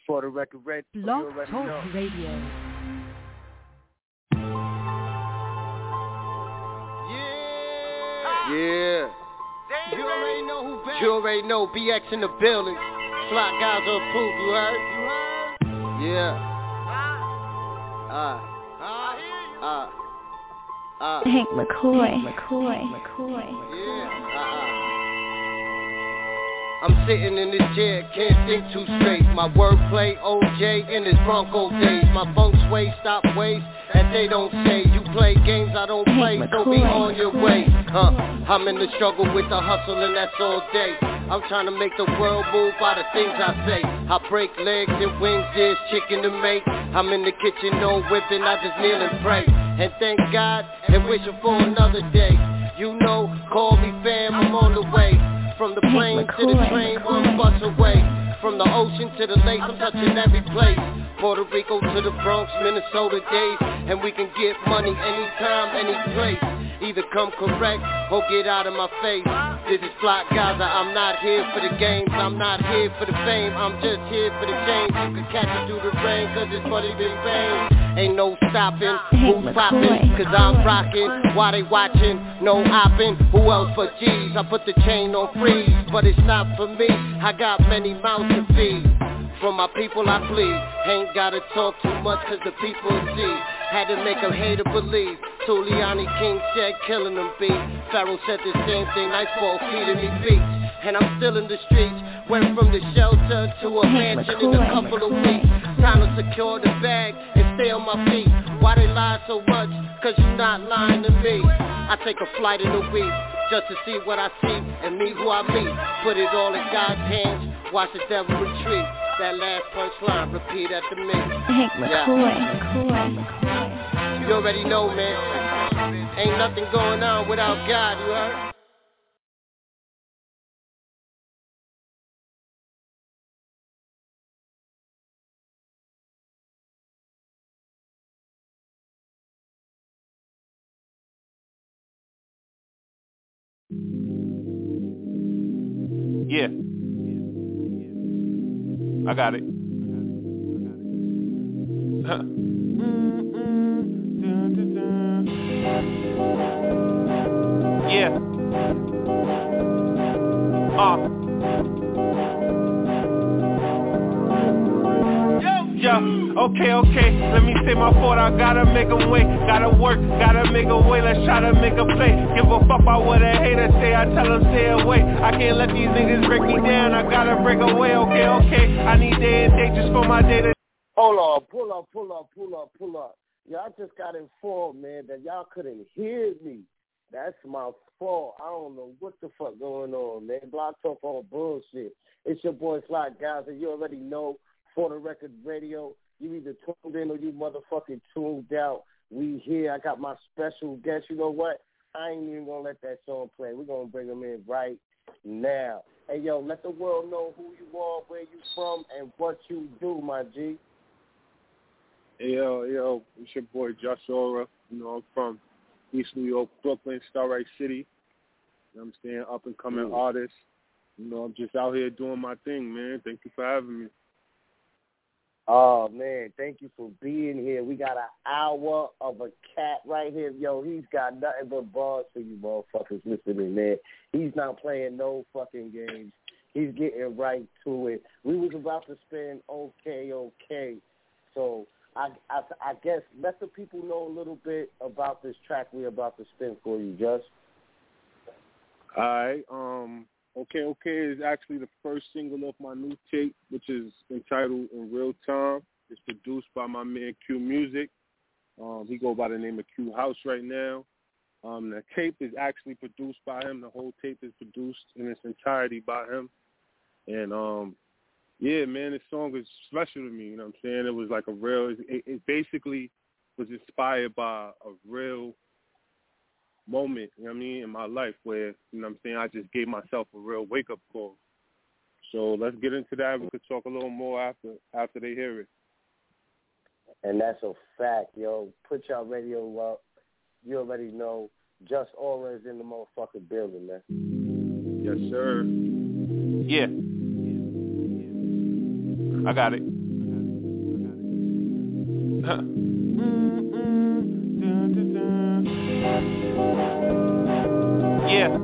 For the record, Red. Blog Talk Radio. Yeah. You already know BX in the building. Slot guys are approved, you heard? Yeah. Hank McCoy. Yeah. I'm sitting in this chair, can't think too straight. My wordplay, OJ in his Bronco days. My funk sway, stop waste, that they don't say. You play games I don't play, so be on your way. I'm in the struggle with the hustle and that's all day. I'm trying to make the world move by the things I say. I break legs and wings, there's chicken to make. I'm in the kitchen, no whipping, I just kneel and pray. And thank God, and wishing for another day. You know, call me fam, I'm on the way. From the plane to the train, one bus away. From the ocean to the lake, I'm touching every place. Puerto Rico to the Bronx, Minnesota days. And we can get money anytime, any place. Either come correct or get out of my face. This is Flock Gaza, I'm not here for the games. I'm not here for the fame, I'm just here for the change. You can catch it through the rain, cause it's money been fame. Ain't no stopping, who's popping, cause I'm rocking. Why they watching, no hopping. Who else but G's? I put the chain on freeze, but it's not for me. I got many mouths to feed. For my people I bleed. Ain't gotta talk too much cause the people see. Had to make a hater believe. Tuliani King said killing them beat. Pharaoh said the same thing, Nightfall feeding me beats. And I'm still in the streets. Went from the shelter to a mansion in a couple of weeks. Time to secure the bag and stay on my feet. Why they lie so much? Cause you not lying to me. I take a flight in a week just to see what I see and meet who I meet. Put it all in God's hands, watch the devil retreat. That last punchline, repeat after me. Hank McCoy. You already know, man. Ain't nothing going on without God, you heard? Yeah. I got it. Yeah. Okay, let me say my fault, I gotta make them wait. Gotta work, gotta make a way, let's try to make a play. Give a fuck about what a hater say, I tell them stay away. I can't let these niggas break me down, I gotta break away. Okay, I need day and date just for my day to... Hold on, pull up. Y'all just got informed, man, that y'all couldn't hear me. That's my fault. I don't know what the fuck going on, man. Block Talk all bullshit. It's your boy Flock Gaza. You already know. For the record radio, you either tuned in or you motherfucking tuned out. We here. I got my special guest. You know what? I ain't even going to let that song play. We're going to bring him in right now. Hey, yo, let the world know who you are, where you from, and what you do, my G. Hey, yo, it's your boy Josh Ora. You know, I'm from East New York, Brooklyn, Starlight City. You know what I'm saying? Up-and-coming artist. You know, I'm just out here doing my thing, man. Thank you for having me. Oh, man, thank you for being here. We got an hour of a cat right here. Yo, he's got nothing but bars for you motherfuckers listening, man. He's not playing no fucking games. He's getting right to it. We was about to spin okay. So I guess let the people know a little bit about this track we're about to spin for you, Just. All right, Okay is actually the first single off my new tape, which is entitled In Real Time. It's produced by my man Q Music. He go by the name of Q House right now. The tape is actually produced by him. The whole tape is produced in its entirety by him. And, yeah, man, this song is special to me, you know what I'm saying? It was like a real, it basically was inspired by a real moment, you know what I mean, in my life where, you know what I'm saying, I just gave myself a real wake-up call. So let's get into that. We could talk a little more after they hear it. And that's a fact, yo. Put y'all radio up. You already know. Just Aura is in the motherfucking building, man. Yes, sir. Yeah. I got it. Yeah.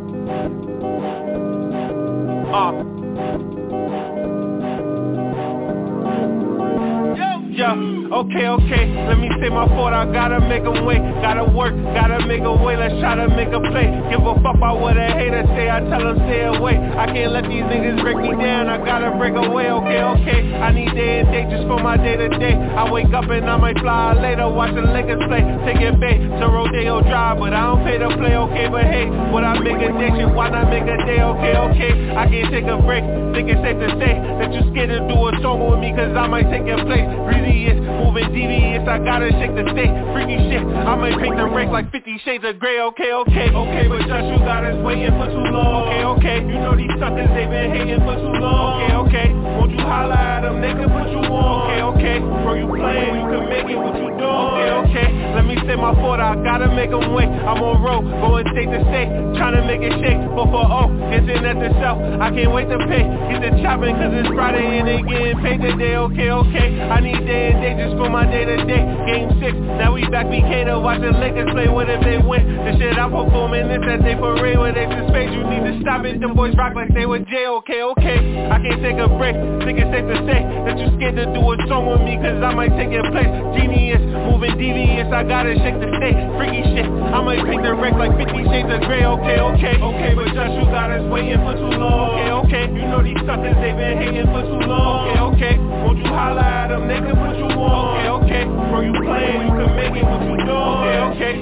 Okay, let me say my fault, I gotta make them wait. Gotta work, gotta make a way, let's try to make a play. Give a fuck about what a hater say, I tell them stay away. I can't let these niggas break me down, I gotta break away. Okay, I need day and day just for my day to day. I wake up and I might fly later, watch the Lakers play. Take it back to Rodeo Drive, but I don't pay to play, okay. But hey, what I make a day shit, why not make a day, okay. I can't take a break, think it's safe to say that you scared to do a song with me, cause I might take your place. Breezy is moving devious, I gotta shake the state. Freaky shit, I might paint the race like 50 shades of gray. Okay, but just you got us waiting for too long. Okay, you know these suckers, they been hating for too long. Okay, won't you holla at them, they can put you on. Okay, bro, you playing, you can make it what you doing. Okay, let me say my fault, I gotta make them wait. I'm on road, going state to state, trying to make it shake. But for getting at the south, I can't wait to pay. Get the chopping, cause it's Friday and they getting paid today. Okay, I need day and day just for my day to day. Game 6, now we back BK to watch the Lakers play. What if they win? The shit I'm performing is that they parade with they space. You need to stop it, them boys rock like they were J. Okay, I can't take a break, think it's safe to say that you scared to do a song with me, cause I might take your place. Genius, moving devious, I gotta shake the state. Freaky shit, I might paint the wreck like 50 shades of gray. Okay, but just you got us waiting for too long. Okay, you know these suckers, they been hating for too long. Okay, won't you holla at them, they can put you on. Okay, bro, you playing, you can make it what you doing. Okay.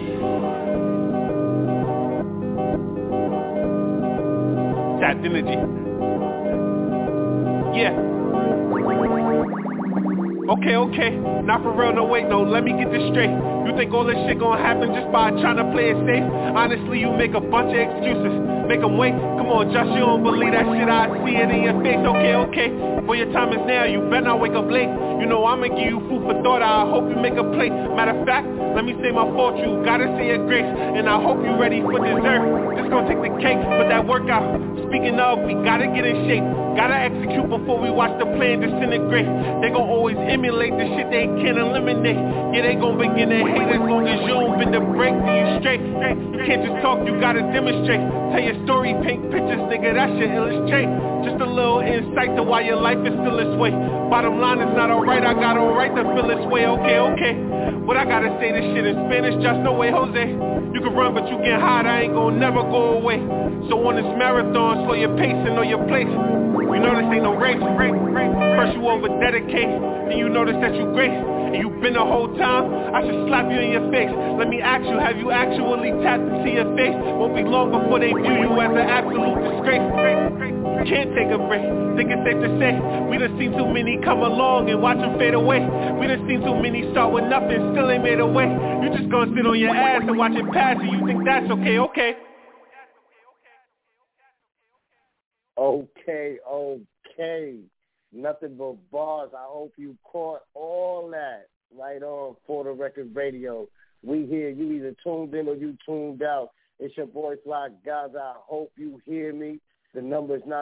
That energy. Yeah. Okay, not for real, no wait, no, let me get this straight. You think all this shit gonna happen just by trying to play it safe? Honestly, you make a bunch of excuses, make them wait. Come on, Josh, you don't believe that shit, I see it in your face. Okay, for your time is now, you better not wake up late. You know I'ma give you food for thought, I hope you make a play. Matter of fact, let me say my fault, you gotta say your grace. And I hope you ready for dessert, just gonna take the cake, but that workout. Speaking of, we gotta get in shape, gotta execute before we watch the plan disintegrate. They gon' always emulate the shit they can't eliminate. Yeah, they gon' begin to hate as long as you don't bend the break, then you straight. You can't just talk, you gotta demonstrate. Tell your story, paint pictures, nigga, that shit illustrate. Just a little insight to why your life is still this way. Bottom line is not alright, I got all right to feel this way. Okay. What I gotta say this shit in Spanish, just no way, Jose. You can run, but you get hot, I ain't gon' never go away. So on this marathon, slow your pace and know your place. You know this ain't no race. First you over dedicate, then you notice that you great. And you been the whole time, I should slap you in your face. Let me ask you, have you actually tapped into your face? Won't be long before they view you as an absolute disgrace. Can't take a break, think it's safe to say we done seen too many come along and watch them fade away. We done seen too many start with nothing, still ain't made a way. You just gonna sit on your ass and watch it pass, and you think that's okay. Okay. Nothing but bars. I hope you caught all that right on For the Record Radio. We hear you either tuned in or you tuned out. It's your boy Fly Gaza. I hope you hear me. The number is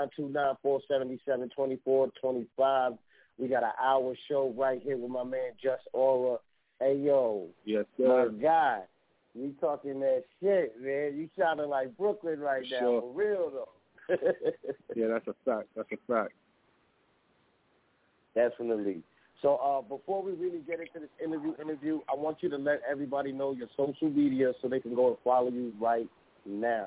929-477-2425. We got an hour show right here with my man Just Aura. Hey, yo. Yes, sir. My guy, you talking that shit, man. You sounding like Brooklyn right now. Sure. For real, though. Yeah, that's a fact. Definitely. So before we really get into this interview, I want you to let everybody know your social media so they can go and follow you right now.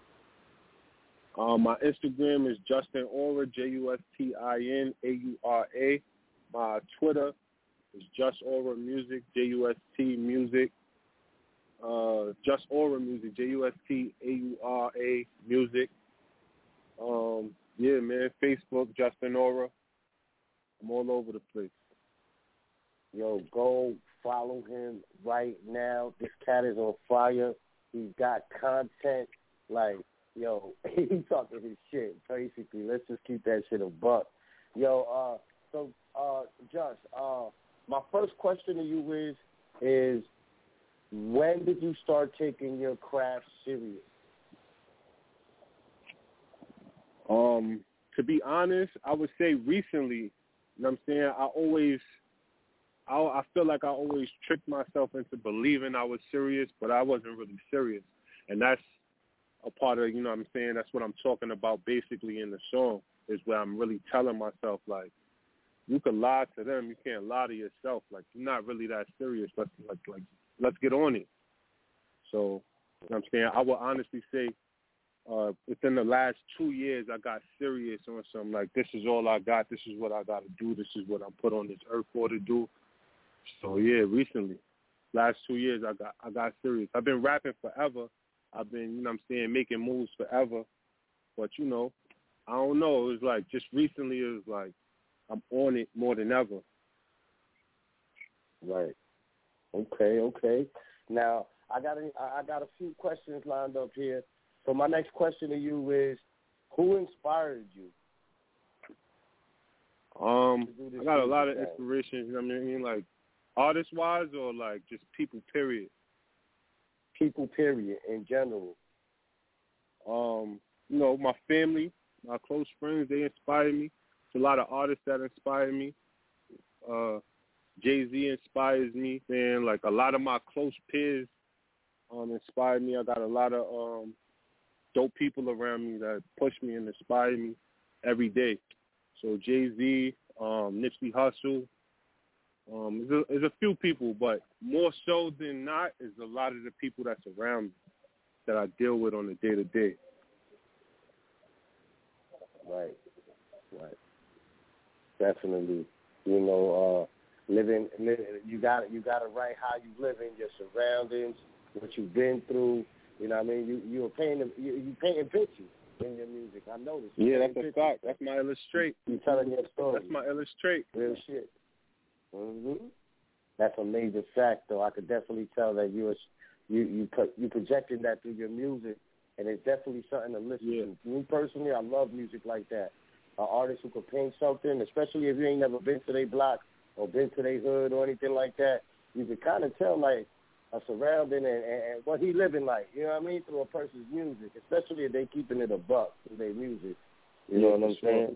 My Instagram is Justin Aura, JUSTINAURA. My Twitter is Just Aura Music, JUST Music. Just Aura Music, JUSTAURA Music. Yeah, man, Facebook, Justin Aura. I'm all over the place. Yo, go follow him right now. This cat is on fire. He's got content. Like, yo, he's talking his shit, basically. Let's just keep that shit a buck. Yo, Just, my first question to you is when did you start taking your craft serious? To be honest, I would say recently. You know what I'm saying? I feel like I always tricked myself into believing I was serious, but I wasn't really serious. And that's a part of, you know what I'm saying, that's what I'm talking about basically in the song, is where I'm really telling myself, like, you can lie to them, you can't lie to yourself. Like, you're not really that serious. Let's get on it. So, you know what I'm saying, I would honestly say within the last 2 years, I got serious on some, like, this is all I got, this is what I got to do, this is what I'm put on this earth for to do. So, yeah, recently, last 2 years, I got serious. I've been rapping forever. I've been, you know what I'm saying, making moves forever. But, you know, I don't know. It was like just recently it was like I'm on it more than ever. Right. Okay. Now, I got a few questions lined up here. So my next question to you is, who inspired you? I got a lot of inspiration, you know what I mean? Like, artist-wise or, like, just people, period? People, period, in general. You know, my family, my close friends, they inspire me. There's a lot of artists that inspire me. Jay-Z inspires me, man. Like, a lot of my close peers inspire me. I got a lot of dope people around me that push me and inspire me every day. So Jay-Z, Nipsey Hussle, there's a few people, but more so than not is a lot of the people that's around me that I deal with on a day-to-day. Right. Definitely. You know, living you got to write how you live in your surroundings, what you've been through. You know what I mean? You painting pictures in your music. I noticed. Yeah, that's a fact. That's my illustrate. You telling your story. That's my illustrate. Real shit. That's a major fact, though. I could definitely tell that you projecting that through your music, and it's definitely something to listen to. Me personally, I love music like that. An artist who could paint something, especially if you ain't never been to their block or been to their hood or anything like that, you can kind of tell like a surrounding and what he living like. You know what I mean? Through a person's music, especially if they keeping it a buck through their music. You know what I'm saying?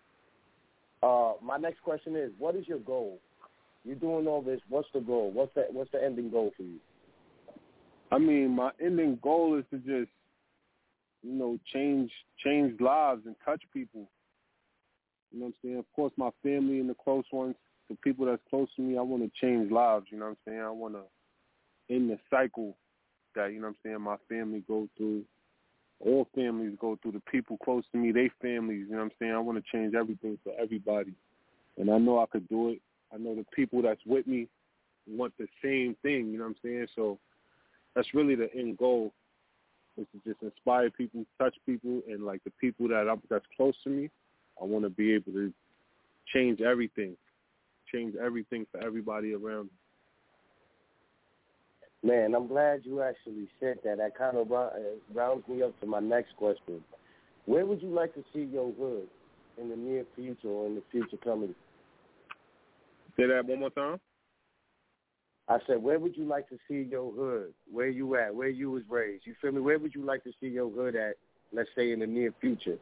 My next question is, what is your goal? You're doing all this. What's the goal? What's the ending goal for you? I mean, my ending goal is to just, you know, change lives and touch people. You know what I'm saying? Of course, my family and the close ones, the people that's close to me, I want to change lives. You know what I'm saying? I want to end the cycle that, you know what I'm saying, my family go through. All families go through. The people close to me, they families. You know what I'm saying? I want to change everything for everybody. And I know I could do it. I know the people that's with me want the same thing, you know what I'm saying? So that's really the end goal, is to just inspire people, touch people, and like the people that's close to me, I want to be able to change everything for everybody around me. Man, I'm glad you actually said that. That kind of rounds me up to my next question. Where would you like to see your hood in the near future or in the future coming? Say that one more time. I said, where would you like to see your hood? Where you at? Where you was raised? You feel me? Where would you like to see your hood at, let's say, in the near future?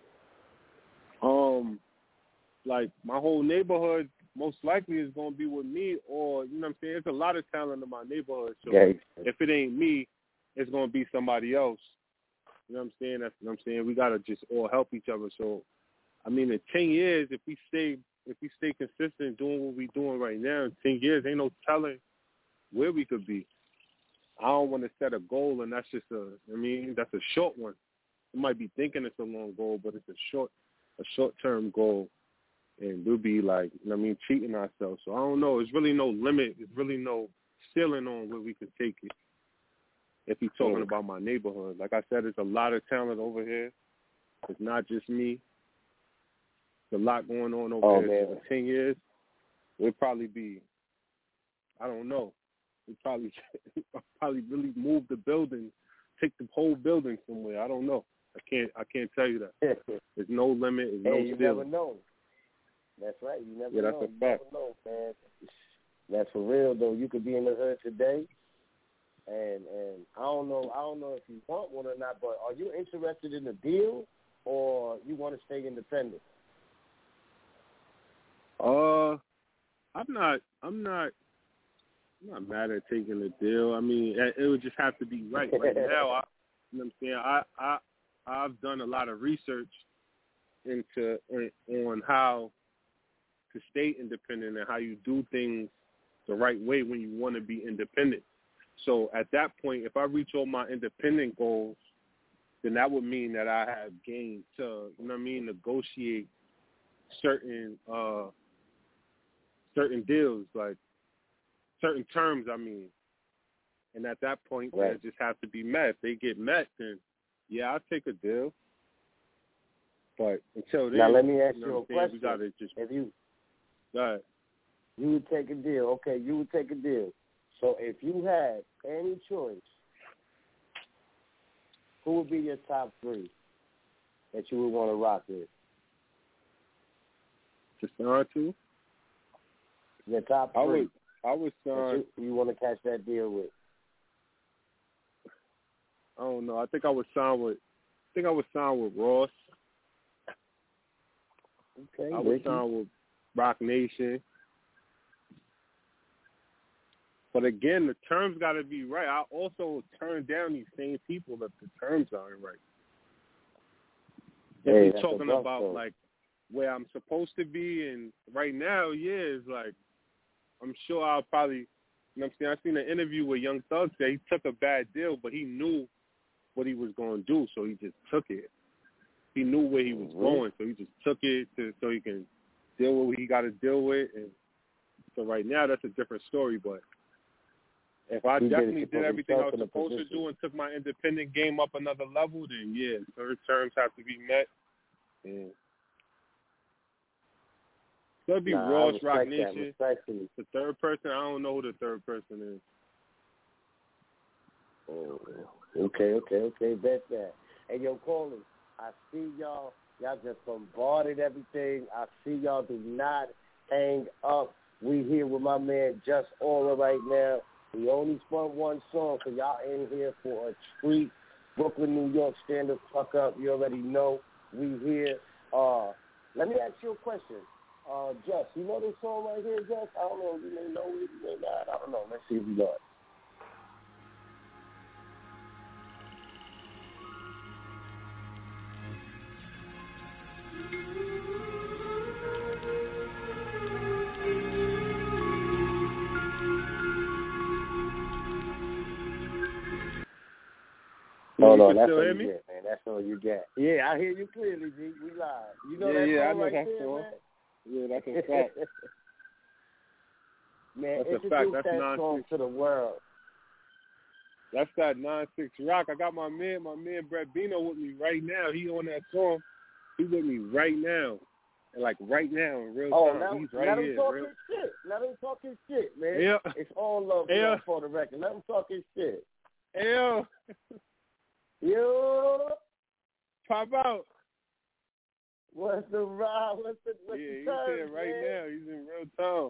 Like, my whole neighborhood most likely is going to be with me, or, you know what I'm saying? There's a lot of talent in my neighborhood, so if it ain't me, it's going to be somebody else. You know what I'm saying? That's what I'm saying. We got to just all help each other. So, I mean, in 10 years, if we stay consistent doing what we're doing right now, in 10 years, ain't no telling where we could be. I don't want to set a goal, and that's just that's a short one. You might be thinking it's a long goal, but it's a short-term goal, and we'll be like, you know what I mean, cheating ourselves. So I don't know. There's really no limit. There's really no ceiling on where we can take it. If you're talking about my neighborhood, like I said, there's a lot of talent over here. It's not just me. There's a lot going on over here. So in 10 years, we'll probably be, I don't know. We'll probably really move the building, take the whole building somewhere. I don't know. I can't tell you that. There's no limit. There's no ceiling. You never know. That's right. You never know. That's a fact. You never know, man. That's for real, though. You could be in the hood today, and I don't know if you want one or not, but are you interested in a deal, or you want to stay independent? I'm not mad at taking the deal. I mean, it would just have to be right. Right now, you know what I'm saying? I've done a lot of research on how to stay independent and how you do things the right way when you want to be independent. So at that point, if I reach all my independent goals, then that would mean that I have gained to, you know what I mean, negotiate certain deals, like certain terms, I mean. And at that point, right, they just have to be met. If they get met, then, yeah, I'll take a deal. But until then, now let me ask you a question. We gotta just, if you, go ahead. You would take a deal. Okay, you would take a deal. So if you had any choice, who would be your top three that you would want to rock with? To sign to? Your top three. I would sign. You want to catch that deal with? I don't know. I think I would sign with Ross. Okay. I would sign with Rock Nation. But again, the terms got to be right. I also turn down these same people if the terms aren't right. If you're talking about like where I'm supposed to be, and right now, yeah, it's like I'm sure I'll probably, you know what I'm saying? I seen an interview where Young Thug said he took a bad deal, but he knew what he was going to do, so he just took it. He knew where he was going, so he just took it so he can deal with what he got to deal with. And so right now, that's a different story, but if I definitely did everything I was supposed to do and took my independent game up another level, then yeah, third terms have to be met. And so it'd be Ross, Rock Nation. The third person, I don't know who the third person is. Oh, okay, bet that. Hey, yo, callers, I see y'all just bombarded everything. I see y'all do not hang up. We here with my man Just Aura right now. We only spun one song, so y'all in here for a treat. Brooklyn, New York, stand the fuck up. You already know we here. Let me ask you a question. Jess, you know this song right here, Jess? I don't know. You may know it, you may not. I don't know. Let's see if you know it. Hold on, that's all you get, man. That's all you get. Yeah, I hear you clearly, G. We live. You know that song right there, man? Yeah, that's a fact. Man, that's a fact. That's that song to the world. That's that 9-6 Rock. I got my man Brett Bino with me right now. He on that song. He with me right now. And like right now in real time. He's right here. Let him talk his shit, man. Yeah. It's all love for the record. Let him talk his shit. Yeah. Yo, pop out. What's the ride? What's the he's here right now. He's in real time.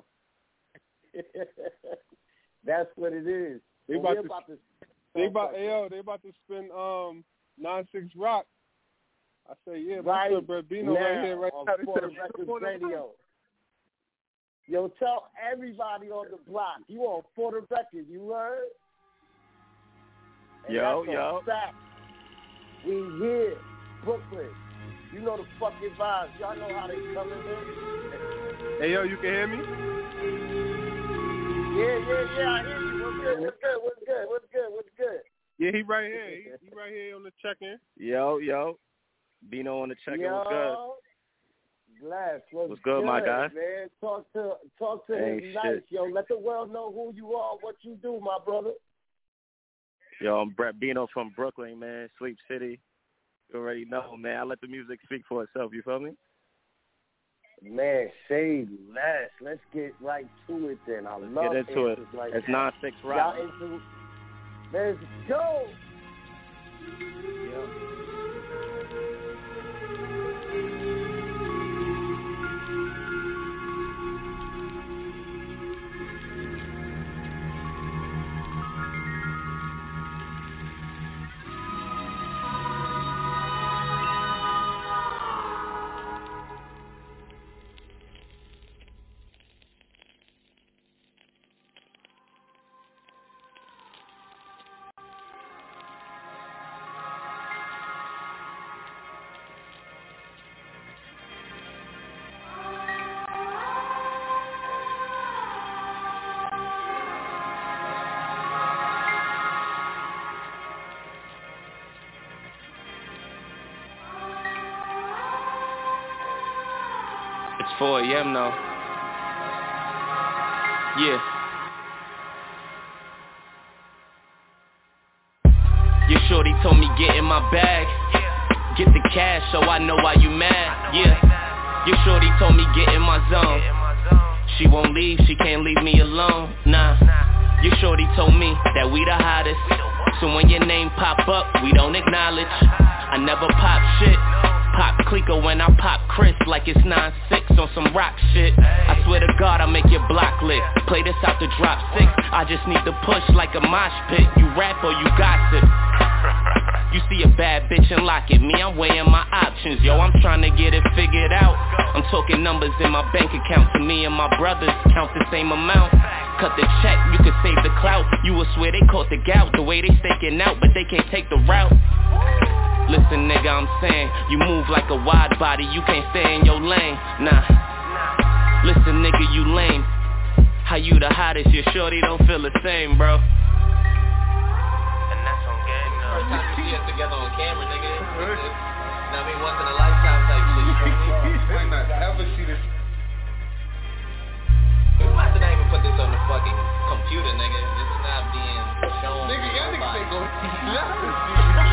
That's what it is. They about to spin 9-6 Rock. I say, yeah, right Mr. Brebino right here, right now. For the Records Radio. Yo, tell everybody on the block. You on For the Record, you heard? And yo. Fact. We here, Brooklyn. You know the fucking vibes. Y'all know how they coming in. Hey, yo, you can hear me? Yeah, I hear you. What's good? Yeah, he right here. He right here on the check-in. Yo. Bino on the check-in. What's good? Glass, what's good, my guy? Man, talk to him nice, yo. Let the world know who you are, what you do, my brother. Yo, I'm Brett Bino from Brooklyn, man, Sleep City. You already know, man. I let the music speak for itself, you feel me? Man, say less. Let's get right to it then. Let's get into it. Like it's 9-6 Rock. Let's go. Yep. 4 a.m. now. Yeah. Your shorty told me get in my bag. Get the cash so I know why you mad. Yeah. Your shorty told me get in my zone. She won't leave, she can't leave me alone. Nah. Your shorty told me that we the hottest. So when your name pop up, we don't acknowledge. I never pop shit. Pop Clico when I pop Chris like it's 9-6 on some rock shit. I swear to God I'll make your block lit. Play this out to drop 6. I just need to push like a mosh pit. You rap or you gossip. You see a bad bitch and lock it. Me, I'm weighing my options. Yo, I'm trying to get it figured out. I'm talking numbers in my bank account. To me and my brothers count the same amount. Cut the check, you can save the clout. You will swear they caught the gout. The way they staking out, but they can't take the route. Listen nigga, I'm saying, you move like a wide body, you can't stay in your lane, nah. Listen nigga, you lame. How you the hottest, your shorty don't feel the same, bro. And that's on game, no. First time you see us together on camera, nigga. I mean, once in a lifetime type shit. Why not ever see this? We might not even put this on the fucking computer, nigga. This is not being shown. Nigga, y'all niggas ain't going to see nothing.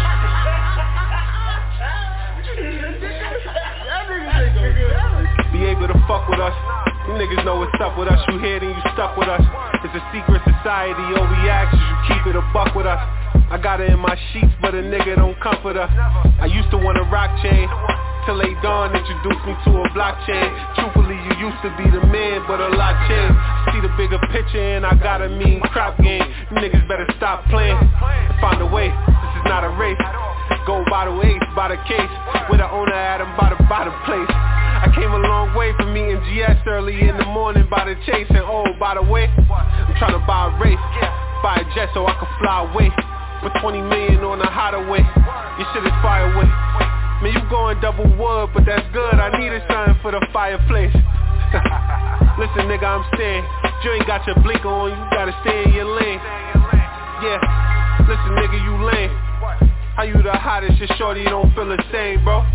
Be able to fuck with us. You niggas know what's up with us. You here then you stuck with us. It's a secret society. All we ask is you keep it a buck with us. I got her in my sheets but a nigga don't comfort her. I used to want a rock chain till they dawn introduced me to a blockchain. Truthfully you used to be the man but a lot changed. See the bigger picture and I got a mean crop game. You niggas better stop playing and find a way. This is not a race. Go by the ace, by the case. With the owner at him by the place. I came a long way from meeting GS early in the morning by the chase. And oh, by the way, I'm trying to buy a race. Buy a jet so I can fly away. Put 20 million on a hideaway. Your shit is fire away. Man, you going double wood, but that's good. I needed something for the fireplace. Listen, nigga, I'm staying. You ain't got your blinker on, you gotta stay in your lane. Yeah, listen, nigga, you lame. How you the hottest, your shorty don't feel the same, bro.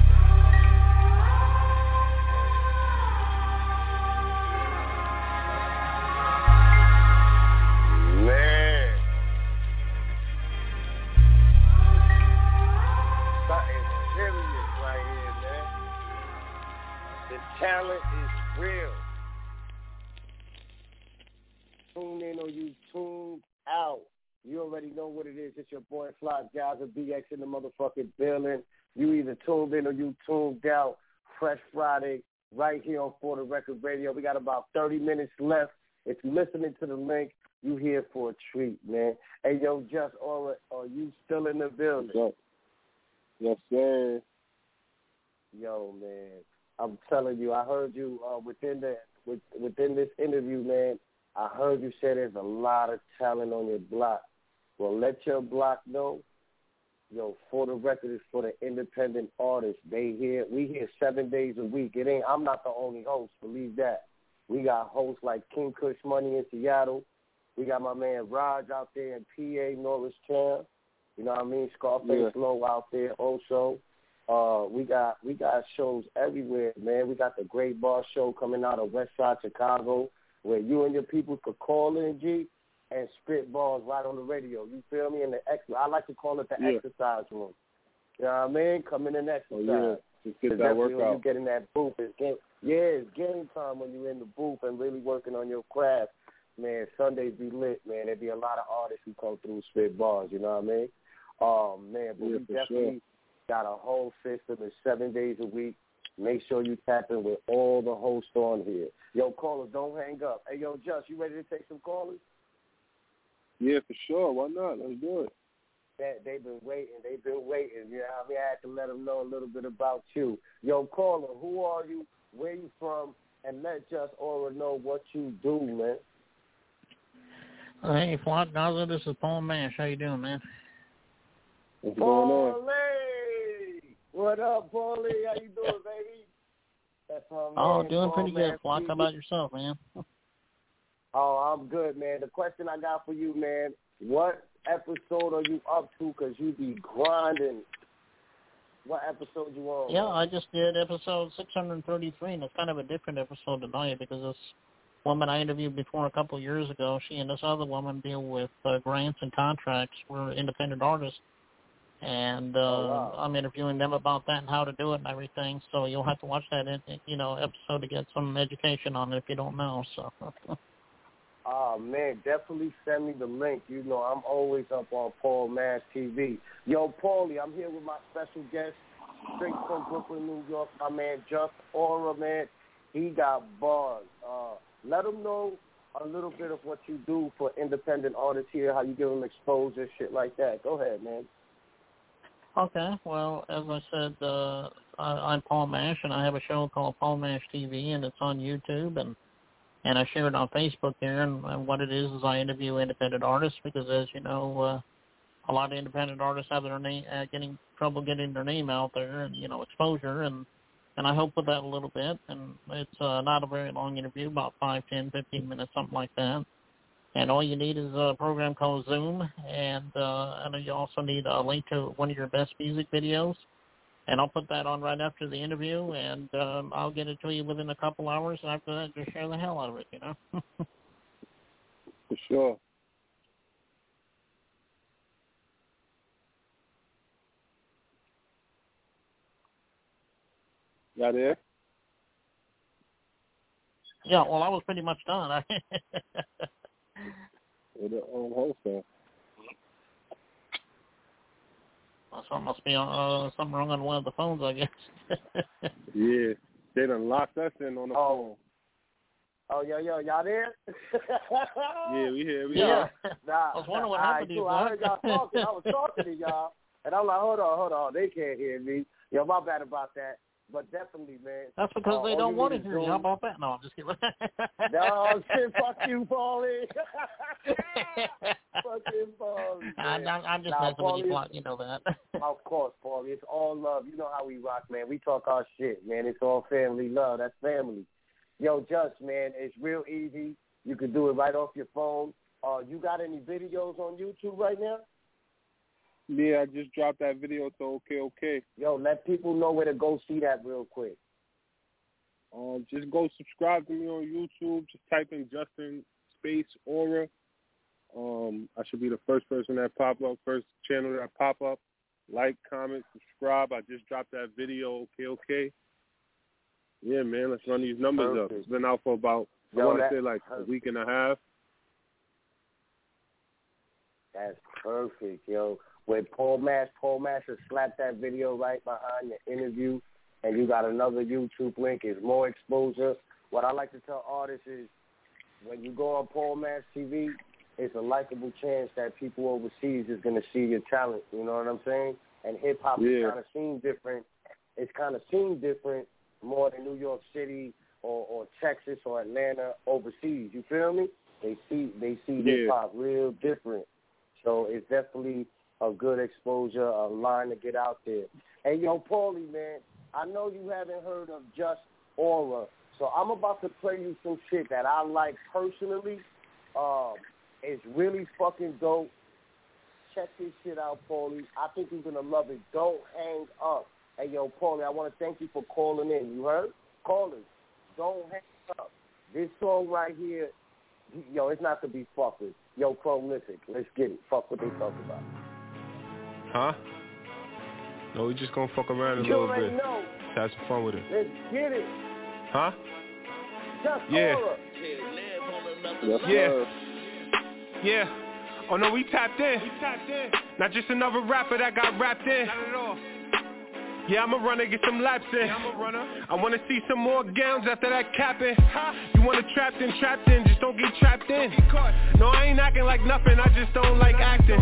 Man. Something serious right here, man. The talent is real. Tune in or you tune out. You already know what it is. It's your boy Fly Gaza BX in the motherfucking building. You either tuned in or you tuned out. Fresh Friday right here on For the Record Radio. We got about 30 minutes left. If you're listening to the link, you here for a treat, man. Hey, yo, Just Aura, are you still in the building? Yes, sir. Yo, man, I'm telling you, I heard you within this interview, man. I heard you say there's a lot of talent on your block. Well, let your block know. Yo, For the Record is for the independent artists. We here 7 days a week. I'm not the only host, believe that. We got hosts like King Kush Money in Seattle. We got my man Raj out there in PA, Norristown. You know what I mean? Scarface Low out there also. We got shows everywhere, man. We got the Great Bar Show coming out of West Side Chicago, where you and your people could call in, G, and spit balls right on the radio. You feel me? I like to call it the exercise room. You know what I mean? Come in and exercise. Oh, yeah. Just get that workout. When you get in that booth, it's game time when you're in the booth and really working on your craft. Man, Sundays be lit, man. There be a lot of artists who come through spit bars, you know what I mean? Man, but we definitely got a whole system. It's 7 days a week. Make sure you tap in with all the hosts on here. Yo, callers, don't hang up. Hey, yo, Just, you ready to take some callers? Yeah, for sure. Why not? Let's do it. They've been waiting. You know what I mean? I had to let them know a little bit about you. Yo, caller, who are you? Where you from? And let Just Aura know what you do, man. Hey, Flock Gaza, this is Paul Mash. How you doing, man? What's going on? Paulie! What up, Paulie? How you doing, baby? That's my man, doing pretty good, Flock. How about yourself, man? Oh, I'm good, man. The question I got for you, man, what episode are you up to? Because you be grinding. what episode you on? Yeah, I just did episode 633, and it's kind of a different episode tonight because this woman I interviewed before a couple of years ago, she and this other woman deal with grants and contracts for independent artists. And I'm interviewing them about that and how to do it and everything. So you'll have to watch that, episode to get some education on it if you don't know. So. Oh, man, definitely send me the link. You know, I'm always up on Paul Mash TV. Yo, Paulie, I'm here with my special guest, straight from Brooklyn, New York, my man Just Aura, man. He got bars. Let them know a little bit of what you do for independent artists here, how you give them exposure, shit like that. Go ahead, man. Okay, well, as I said, I'm Paul Mash, and I have a show called Paul Mash TV, and it's on YouTube, and I share it on Facebook there, and what it is I interview independent artists, because as you know, a lot of independent artists have their name, getting trouble getting their name out there, and, exposure, and I help with that a little bit, and it's not a very long interview, about 5, 10, 15 minutes, something like that. And all you need is a program called Zoom, and you also need a link to one of your best music videos. And I'll put that on right after the interview, and I'll get it to you within a couple hours. And after that, just share the hell out of it, For sure. Y'all there? Yeah, well, I was pretty much done. Wholesale. So it must be something wrong on one of the phones, I guess. Yeah, they done locked us in on the phone. Oh, yo, y'all there? Yeah, we here. Yeah. Nah, I was wondering what happened to you. I heard y'all talking. I was talking to y'all, and I'm like, hold on. They can't hear me. Yo, my bad about that. But definitely, man. That's because they don't want to hear you. How about that? No, I'm just kidding. No, shit, fuck you, Paulie. Fucking Paulie. I'm just messing with you, you know that. Of course, Paulie. It's all love. You know how we rock, man. We talk our shit, man. It's all family love. That's family. Yo, Just, man, it's real easy. You can do it right off your phone. You got any videos on YouTube right now? Yeah, I just dropped that video to OK. Yo, let people know where to go see that real quick. Just go subscribe to me on YouTube. Just type in Justin Space Aura. I should be the first person that pop up, first channel that pop up. Like, comment, subscribe. I just dropped that video, OK. Yeah, man, let's run these numbers up. It's been out for about, I want to say like a week and a half. That's perfect, yo. With Paul Mash will slap that video right behind the interview, and you got another YouTube link. It's more exposure. What I like to tell artists is when you go on Paul Mash TV, it's a likable chance that people overseas is going to see your talent. You know what I'm saying? And hip-hop is kind of seen different. It's kind of seen different more than New York City or Texas or Atlanta overseas. You feel me? They see hip-hop real different. So it's definitely a good exposure, a line to get out there. Hey, yo, Paulie, man, I know you haven't heard of Just Aura, so I'm about to play you some shit that I like personally. It's really fucking dope. Check this shit out, Paulie. I think you're going to love it. Don't hang up. Hey, yo, Paulie, I want to thank you for calling in. You heard? Callers, don't hang up. This song right here, yo, it's not to be fucked with. Yo, prolific. Let's get it. Fuck what they talk about. Huh? No, we just gonna fuck around a little bit. Know. Have some fun with it. Let's get it. Huh? Just yeah. Aura. Yeah. Oh no, we tapped in. Not just another rapper that got rapped in. Not at all. Yeah, I'm a runner, get some laps in. Yeah, I'm a runner. I wanna see some more gowns after that capping. You wanna trapped in, just don't get trapped in. No, I ain't acting like nothing, I just don't like acting.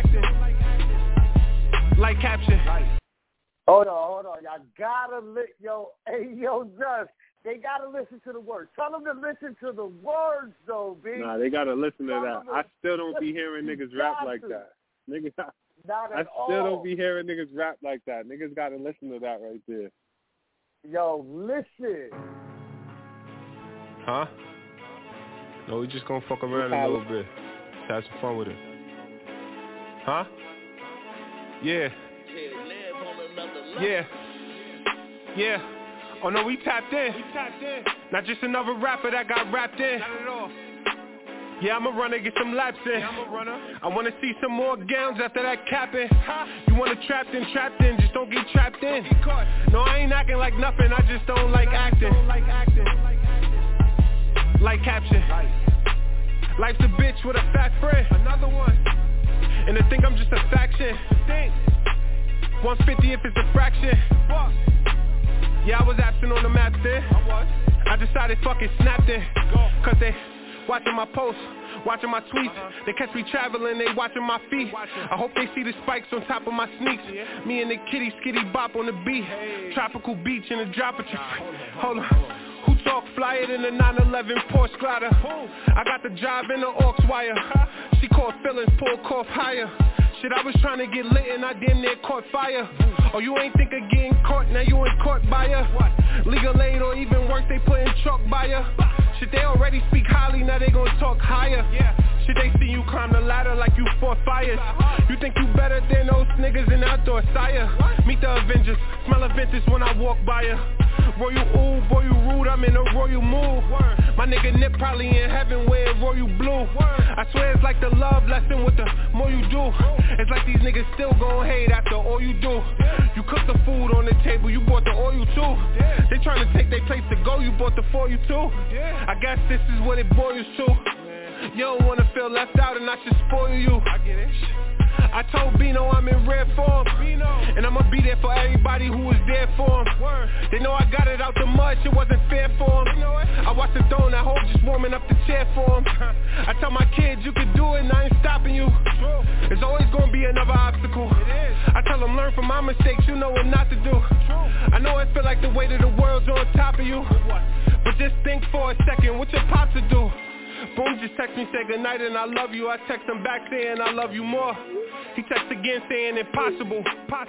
Like caption. Hold on. Y'all gotta Just, they gotta listen to the words. Tell them to listen to the words, though, B. Nah, they gotta listen to that. I still don't be hearing niggas rap like that. Niggas, I still don't be hearing niggas rap like that. Niggas gotta listen to that right there. Yo, listen. Huh? No, we just gonna fuck around a little bit. Have some fun with it. Huh? Yeah. Yeah. Oh no, we tapped in. Not just another rapper that got rapped in. Not at all. Yeah, I'm a runner, get some laps in. I wanna see some more gowns after that capping. You wanna trapped in, just don't get trapped in. No, I ain't acting like nothing, I just don't like acting. Like caption. Life's a bitch with a fat friend. Another one. And to think I'm just a faction. 150 if it's a fraction. Yeah, I was absent on the map then. I decided fuck it, snapped it. Cause they watching my posts, watching my tweets. They catch me traveling, they watching my feet. I hope they see the spikes on top of my sneaks. Me and the kitty skitty bop on the beat. Tropical beach in a drop of hold on. Who talk flyer than the 911 Porsche Glider? I got the job in the aux wire. She caught feelings, pulled cough higher. Shit, I was trying to get lit and I damn near caught fire. Oh, you ain't think of getting caught, now you ain't caught by her. Legal aid or even worse, they putting chalk by her. Shit, they already speak highly, now they gon' talk higher. Shit, they see you climb the ladder like you fought fires. You think you better than those niggas in outdoor sire. Meet the Avengers, smell Aventus when I walk by her. Royal ooh, boy you rude, I'm in a royal mood. My nigga Nip probably in heaven wearing royal blue. I swear it's like the love lesson with the more you do. It's like these niggas still gon' hate after all you do. You cook the food on the table, you bought the oil too. They tryna take their place to go, you bought the for you too. I guess this is what it boils to. You don't wanna feel left out and I should spoil you. I get it. I told Bino I'm in rare form, and I'ma be there for everybody who was there for him. They know I got it out the mud, shit wasn't fair for him. I watched the throne, I hope just warming up the chair for him. I tell my kids you can do it and I ain't stopping you. There's always gonna be another obstacle. I tell them learn from my mistakes, you know what not to do. I know it feel like the weight of the world's on top of you, but just think for a second, what your pops to do? Boom just text me, say goodnight and I love you. I text him back saying I love you more. He texts again saying impossible.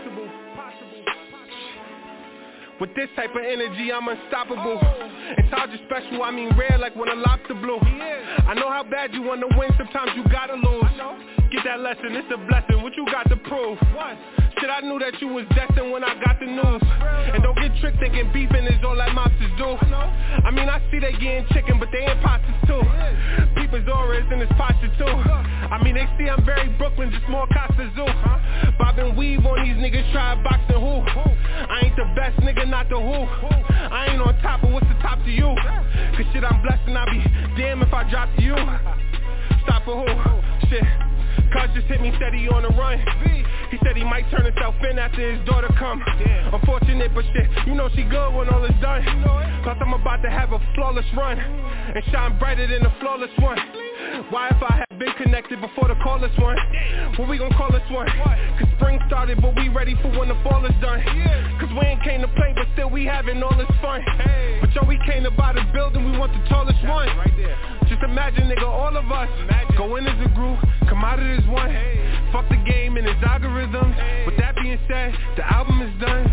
With this type of energy, I'm unstoppable. And Taj is special, I mean rare like when a lobster blew. I know how bad you want to win, sometimes you gotta lose. Get that lesson, it's a blessing, what you got to prove? Shit, I knew that you was destined when I got the news. And don't get tricked thinking beefing is all that mobsters do. I mean, I see they getting chicken, but they imposters too. People's auras in this posture too. I mean, they see I'm very Brooklyn, just more Costa Zoo. Bob and weave on these niggas, try boxing who? I ain't the best nigga, not the who. I ain't on top, but what's the top to you? Cause shit, I'm blessed and I'll be damn if I drop to you. Stop for who? Shit. Cuz just hit me, said he on the run. He said he might turn himself in after his daughter come. Unfortunate, but shit, you know she good when all is done. Plus I'm about to have a flawless run and shine brighter than the flawless one. Why if I had been connected before the callers one? What we gon' call this one? Cause spring started, but we ready for when the fall is done. Cause we ain't came to play, but still we having all this fun. But yo, we came to buy the building, we want the tallest one. Just imagine, nigga, all of us go in as a group, come out as one. Fuck the game and its algorithms. With that being said, the album is done.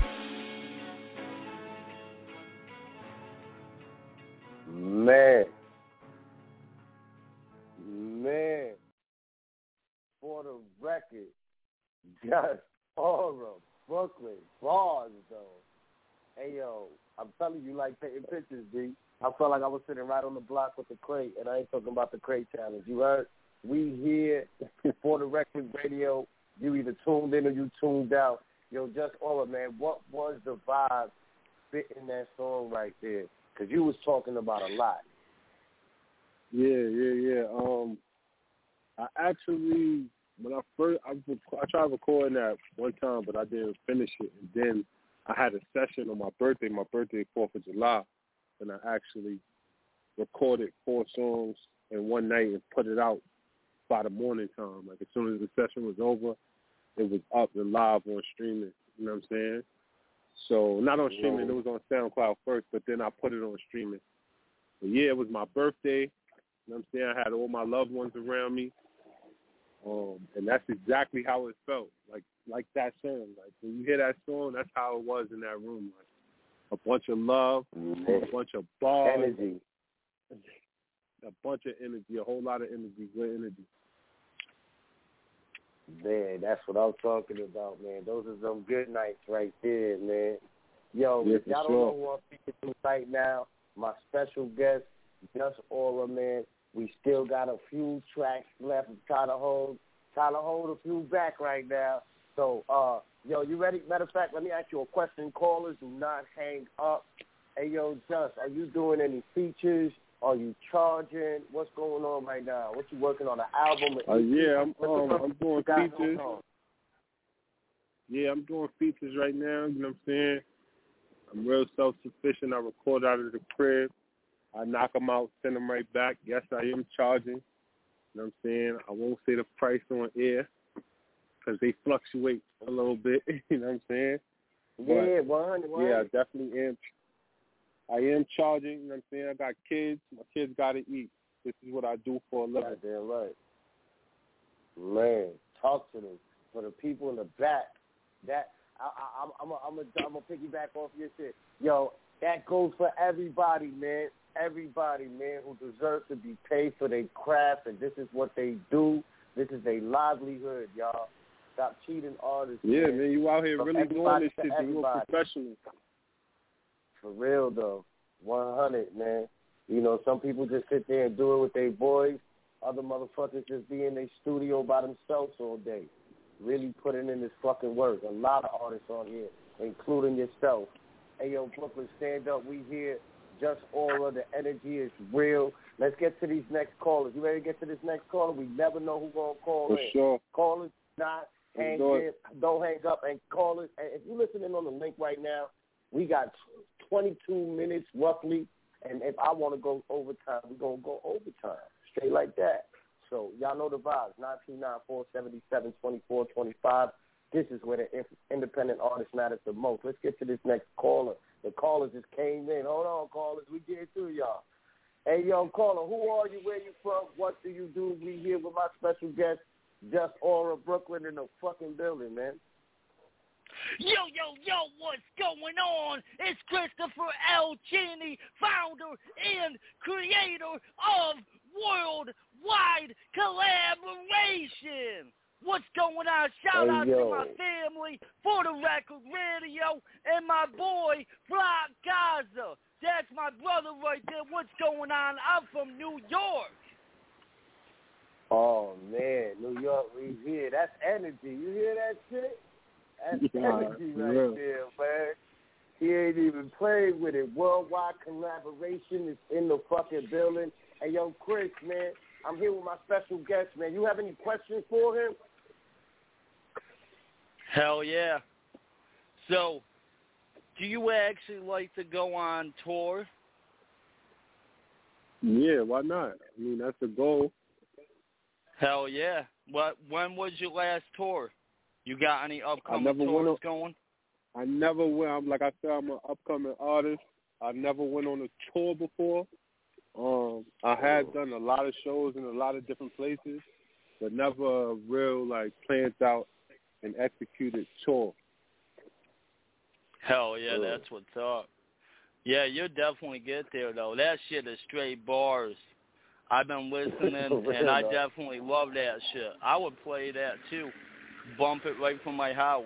Man, for the record, just aura, Brooklyn, bars, though. Hey, yo, I'm telling you, like taking pictures, B. I felt like I was sitting right on the block with the crate, and I ain't talking about the crate challenge. You heard? We here for the record radio. You either tuned in or you tuned out. Yo, just aura, man. What was the vibe fitting that song right there? Because you was talking about a lot. Yeah. I actually, when I tried recording that one time, but I didn't finish it. And then I had a session on my birthday 4th of July, and I actually recorded 4 songs in one night and put it out by the morning time. Like, as soon as the session was over, it was up and live on streaming. You know what I'm saying? So, not on streaming. It was on SoundCloud first, but then I put it on streaming. But yeah, it was my birthday. You know what I'm saying? I had all my loved ones around me. And that's exactly how it felt. Like that song. Like, when you hear that song, that's how it was in that room. Like, a bunch of love, a bunch of bars. Energy. A bunch of energy, a whole lot of energy, good energy. Man, that's what I'm talking about, man. Those are some good nights right there, man. Yo, if y'all don't know who I'm speaking to right now, my special guest, Just Aura, man. We still got a few tracks left. Trying to hold a few back right now. So, yo, you ready? Matter of fact, let me ask you a question. Callers, do not hang up. Hey, yo, Just, are you doing any features? Are you charging? What's going on right now? What you working on, an album? Yeah, I'm doing features. Yeah, I'm doing features right now. You know what I'm saying? I'm real self-sufficient. I record out of the crib. I knock them out, send them right back. Yes, I am charging. You know what I'm saying? I won't say the price on air because they fluctuate a little bit. You know what I'm saying? Yeah, 100. Yeah, I definitely am. I am charging. You know what I'm saying? I got kids. My kids got to eat. This is what I do for a living. Goddamn right. Man, talk to them. For the people in the back, that I'm gonna piggyback off your shit. Yo, that goes for everybody, man. Everybody, man, who deserves to be paid for their craft, and this is what they do. This is their livelihood, y'all. Stop cheating artists. Yeah, man, you out here From really doing this shit. Everybody. You a professional. For real, though. 100, man. You know, some people just sit there and do it with their boys. Other motherfuckers just be in their studio by themselves all day, really putting in this fucking work. A lot of artists on here, including yourself. Hey, yo, Brooklyn, stand up. We here. Just Aura. The energy is real. Let's get to these next callers. You ready to get to this next caller? We never know who's going to call For in. sure. Callers, not hang in. Don't hang up. And callers, and if you're listening on the link right now, we got 22 minutes roughly. And if I want to go overtime, we're going to go overtime. Straight like that. So y'all know the vibes. 929-477-2425. This is where the independent artist matters the most. Let's get to this next caller. The callers just came in. Hold on, callers. We get to y'all. Hey, yo, caller, who are you? Where you from? What do you do? We here with my special guest, Just Aura, Brooklyn, in the fucking building, man. Yo, what's going on? It's Christopher L. Cheney, founder and creator of Worldwide Collaboration. What's going on? Shout out to my family, For the Record Radio, and my boy, Flock Gaza. That's my brother right there. What's going on? I'm from New York. Oh, man, New York, we here. That's energy. You hear that shit? That's energy right there, man. He ain't even played with it. Worldwide Collaboration is in the fucking building. Hey, yo, Chris, man, I'm here with my special guest, man. You have any questions for him? Hell yeah. So, do you actually like to go on tour? Yeah, why not? I mean, that's the goal. Hell yeah. When was your last tour? You got any upcoming tours going? I never went. Like I said, I'm an upcoming artist. I never went on a tour before. I had done a lot of shows in a lot of different places, but never a real, planned out and executed tour. Hell yeah, that's what's up. Yeah, you'll definitely get there, though. That shit is straight bars. I've been listening, and I definitely love that shit. I would play that, too. Bump it right from my house.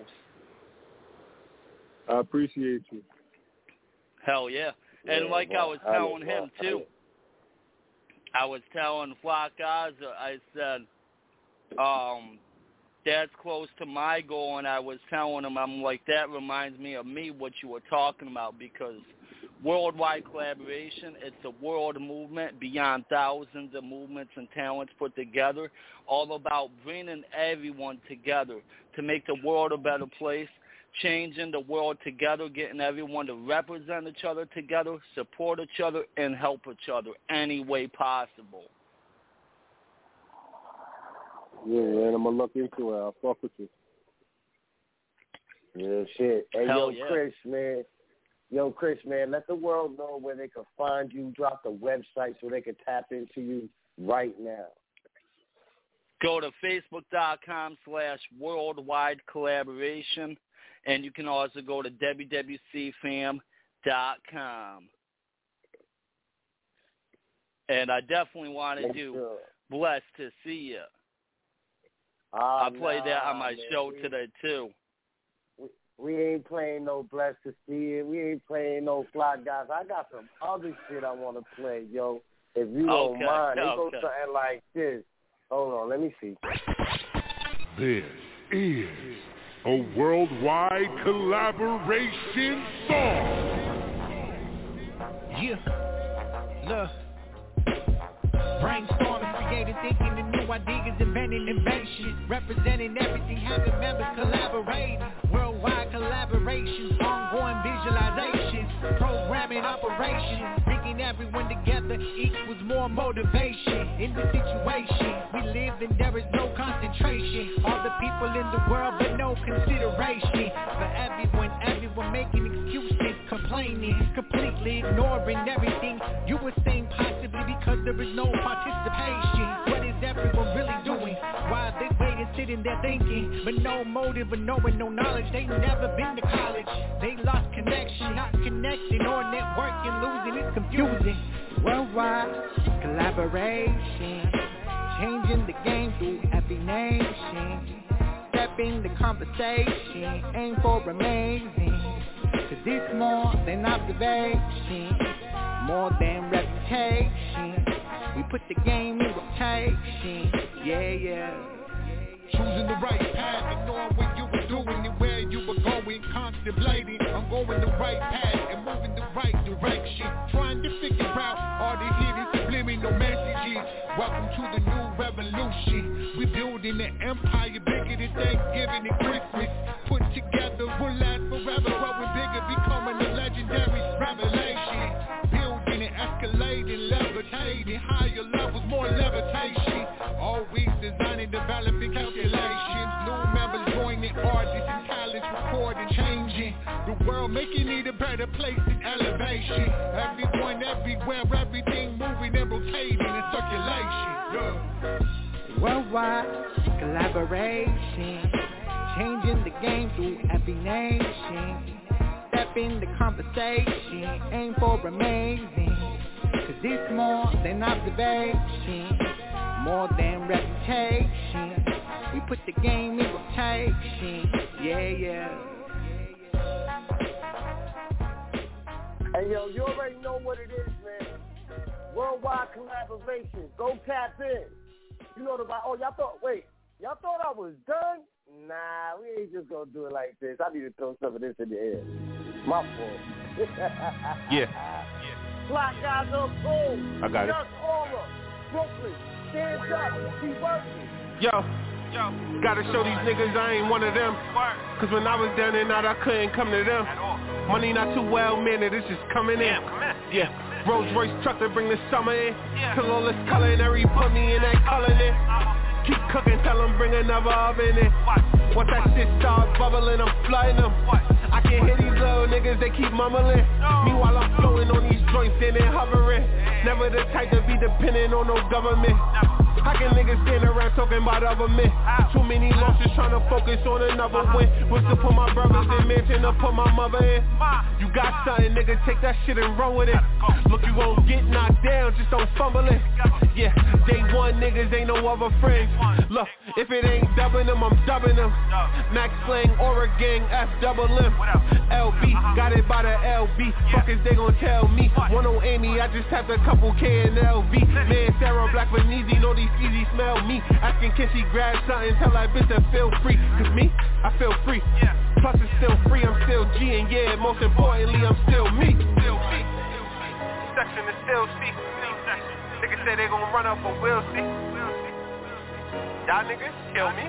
I appreciate you. Hell yeah. And I was telling him, too, I was telling Flock Gaza, I said, that's close to my goal, and I was telling him, I'm like, that reminds me of me, what you were talking about, because worldwide collaboration, it's a world movement beyond thousands of movements and talents put together, all about bringing everyone together to make the world a better place, changing the world together, getting everyone to represent each other together, support each other, and help each other any way possible. Yeah, man, I'm going to look into it. I'll fuck with you. Yeah, shit. Hey, Hell yeah. Chris, man, let the world know where they can find you. Drop the website so they can tap into you right now. Go to Facebook.com/Worldwide Collaboration, and you can also go to WWCFam.com. And I definitely want to do Blessed to See You. I played that on my show today, too. We ain't playing no Blessed to See It. We ain't playing no Fly Guys. I got some other shit I want to play, yo. If you don't mind, it goes something like this. Hold on, let me see. This is a worldwide collaboration song. Yeah, look. Brainstorming, creative thinking, and new ideas, inventing innovation, representing everything, having members collaborating, worldwide collaborations, ongoing visualizations, programming operations, bringing everyone together equals more motivation. In the situation we live in, there is no concentration, all the people in the world but no consideration for everyone making excuses, complaining, completely ignoring everything you were saying, possibly because there is no participation. What is everyone really doing? Why are they waiting, sitting there thinking, but no motive or knowing, no knowledge? They never been to college. They lost connection, not connecting or networking, losing. It's confusing. Worldwide collaboration, changing the game through every nation. Stepping the conversation, aim for amazing. Cause it's more than observation, more than reputation. We put the game in rotation, yeah. Choosing the right path and knowing what you were doing and where you were going, contemplating on going the right path and moving the right direction. Trying to figure out all the hidden subliminal messages. Welcome to the new revolution. We building an empire bigger than Thanksgiving and Christmas. Put together, will last forever, growing bigger, becoming a legendary revelation. Building and escalating, levitating, higher levels, more levitation. Always designing, developing calculations. New members joining, artists and talents recording, changing the world, making it a better place in elevation. Everyone, everywhere, everything moving and rotating in circulation. Worldwide collaboration, changing the game through every nation. Step in the conversation, aim for amazing. Cause it's more than observation, more than reputation. We put the game in rotation, yeah. Hey, yo, you already know what it is, man. Worldwide collaboration. Go tap in. You know the y'all thought I was done? Nah, we ain't just gonna do it like this. I need to throw some of this in the air. My fault. Yeah. Black Guys Up Cold. I got it. Just Aura. Brooklyn. Stand up. Keep working. Yo, gotta show these niggas I ain't one of them. Cause when I was down and out, I couldn't come to them. Money not too well mannered, it's just coming in. Yeah. Rolls Royce truck to bring the summer in. Till all this culinary put me in that culinary. Keep cooking, tell them bring another oven in. Once that shit starts bubbling, I'm flooding them. I can hear these little niggas, they keep mumbling. Meanwhile, I'm floating on these joints and they hovering. Never the type to be dependent on no government. How can niggas stand around talking about other men? Too many losses trying to focus on another win. Was to put my brothers in mansion to put my mother in. You got something, nigga, take that shit and run with it. Look, you gon' get knocked down, just don't fumble it. Yeah, day one niggas ain't no other friends. Look, if it ain't dubbing them, I'm dubbing them. Max Slang, Aura Gang, F double M. LB, got it by the LB. Fuckers, they gon' tell me. One on Amy, I just tapped a couple K in LV. Man, Sarah Black Veneezy, know these easy smell me. Asking can she grab something, tell that bitch to feel free. Cause me, I feel free. Plus it's still free, I'm still G. And yeah, most importantly, I'm still me. Section is still C. Niggas say they gon' run up, but we'll see. Y'all niggas kill me.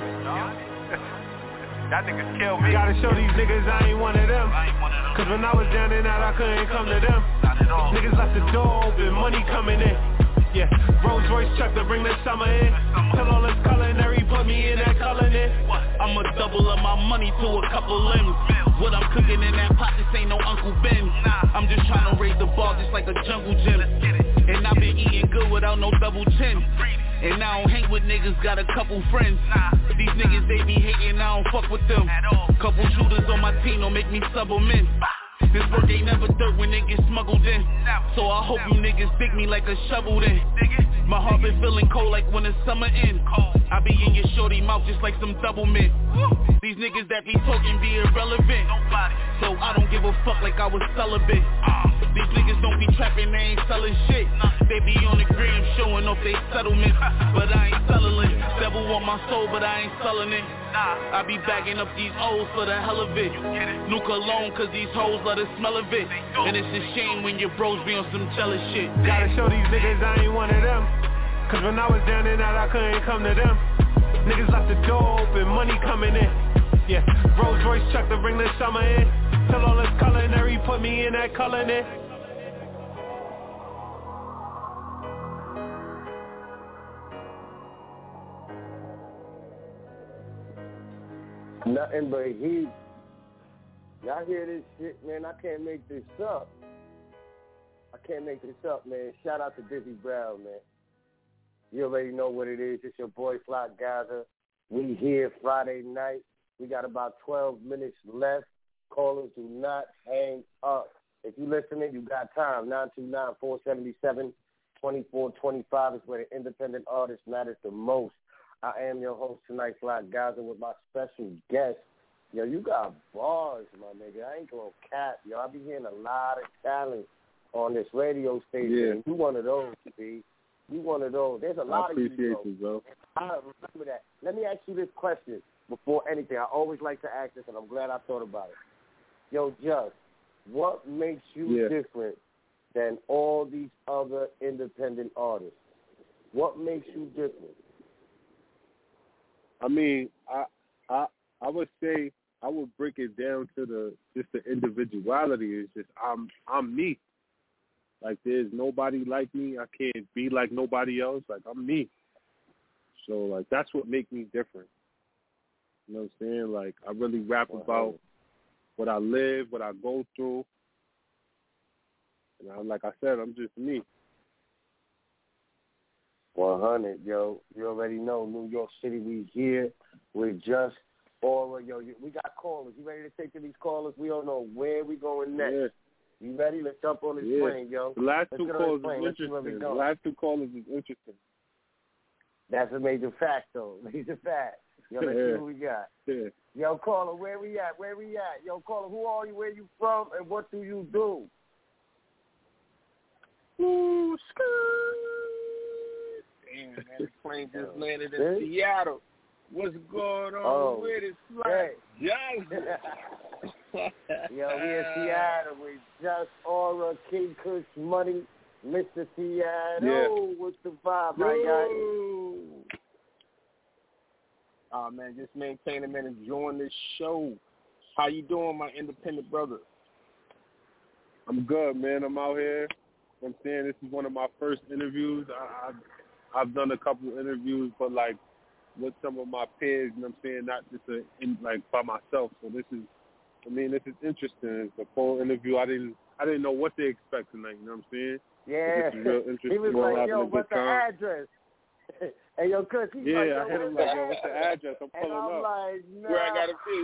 Y'all niggas kill me. Gotta show these niggas I ain't one of them. Cause when I was down and out, I couldn't come to them. Niggas left the door open, money coming in. Yeah, Rolls Royce truck to bring the summer in. Till all this culinary put me in that culinary. I'ma double up my money to a couple limbs. What I'm cooking in that pot, this ain't no Uncle Ben. I'm just trying to raise the bar just like a jungle gym. And I've been eating good without no double chin. And I don't hang with niggas, got a couple friends. These niggas, they be hating, I don't fuck with them. Couple shooters on my team don't make me sub them in. This work ain't never dirt when it get smuggled in. So I hope you niggas dig me like a shovel then. My heart been feeling cold like when the summer ends. I be in your shorty mouth just like some double mint. These niggas that be talking be irrelevant, so I don't give a fuck like I was celibate. These niggas don't be trapping, they ain't selling shit. They be on the gram showing off they settlements, but I ain't settling. Devil want my soul, but I ain't selling it. I be bagging up these O's for the hell of it. New cologne cause these hoes love the smell of it. And it's a shame when your bros be on some jealous shit. Gotta show these niggas I ain't one of them, cause when I was down and out I couldn't come to them. Niggas left the door open, money coming in. Yeah, Rolls Royce truck to bring the summer in. Till all this culinary put me in that culinary. Nothing but heat. Y'all hear this shit, man? I can't make this up. Man. Shout out to Dizzy Brown, man. You already know what it is. It's your boy, Fly Gaza. We here Friday night. We got about 12 minutes left. Callers, do not hang up. If you listening, you got time. 929-477-2425 is where the independent artist matters the most. I am your host tonight, Fly Gaza, with my special guest. Yo, you got bars, my nigga. I ain't gonna cap. Yo, I be hearing a lot of talent on this radio station. Yeah. You one of those, B. You one of those. There's a lot of you, appreciate you, bro. I remember that. Let me ask you this question before anything. I always like to ask this, and I'm glad I thought about it. Yo, Just, what makes you different than all these other independent artists? What makes you different? I mean, I would say I would break it down to the individuality. It's just I'm me. Like there's nobody like me. I can't be like nobody else. Like I'm me. So like that's what makes me different. You know what I'm saying? Like I really rap about what I live, what I go through. And like I said, I'm just me. 100, yo. You already know, New York City, we here. We're Just Aura. Yo, we got callers. You ready to take to these callers? We don't know where we going next. Yeah. You ready? Let's jump on this plane, yo. The last Let's two callers is interesting. That's a major fact, though. Major fact. Yo, let's see what we got. Yeah. Yo, caller, where we at? Yo, caller, who are you? Where you from? And what do you do? Ooh, damn, man, this plane just landed in Seattle. What's going on with this flight? Yo, we in Seattle with Just Aura, King Kush Money, Mr. Seattle. Yeah. What's the vibe, my guy? Oh, man, just maintaining, man, enjoying this show. How you doing, my independent brother? I'm good, man. I'm out here. I'm saying this is one of my first interviews. I've done a couple interviews, but like with some of my peers, you know what I'm saying, not just like by myself. So this is interesting. It's a full interview. I didn't know what to expect tonight, you know what I'm saying? Yeah. This is real interesting. He was like, yo, what's the address? Hey, yo, Kush, I hit him like, yo, what's the address? I'm pulling up. Like, nah. Where I gotta be?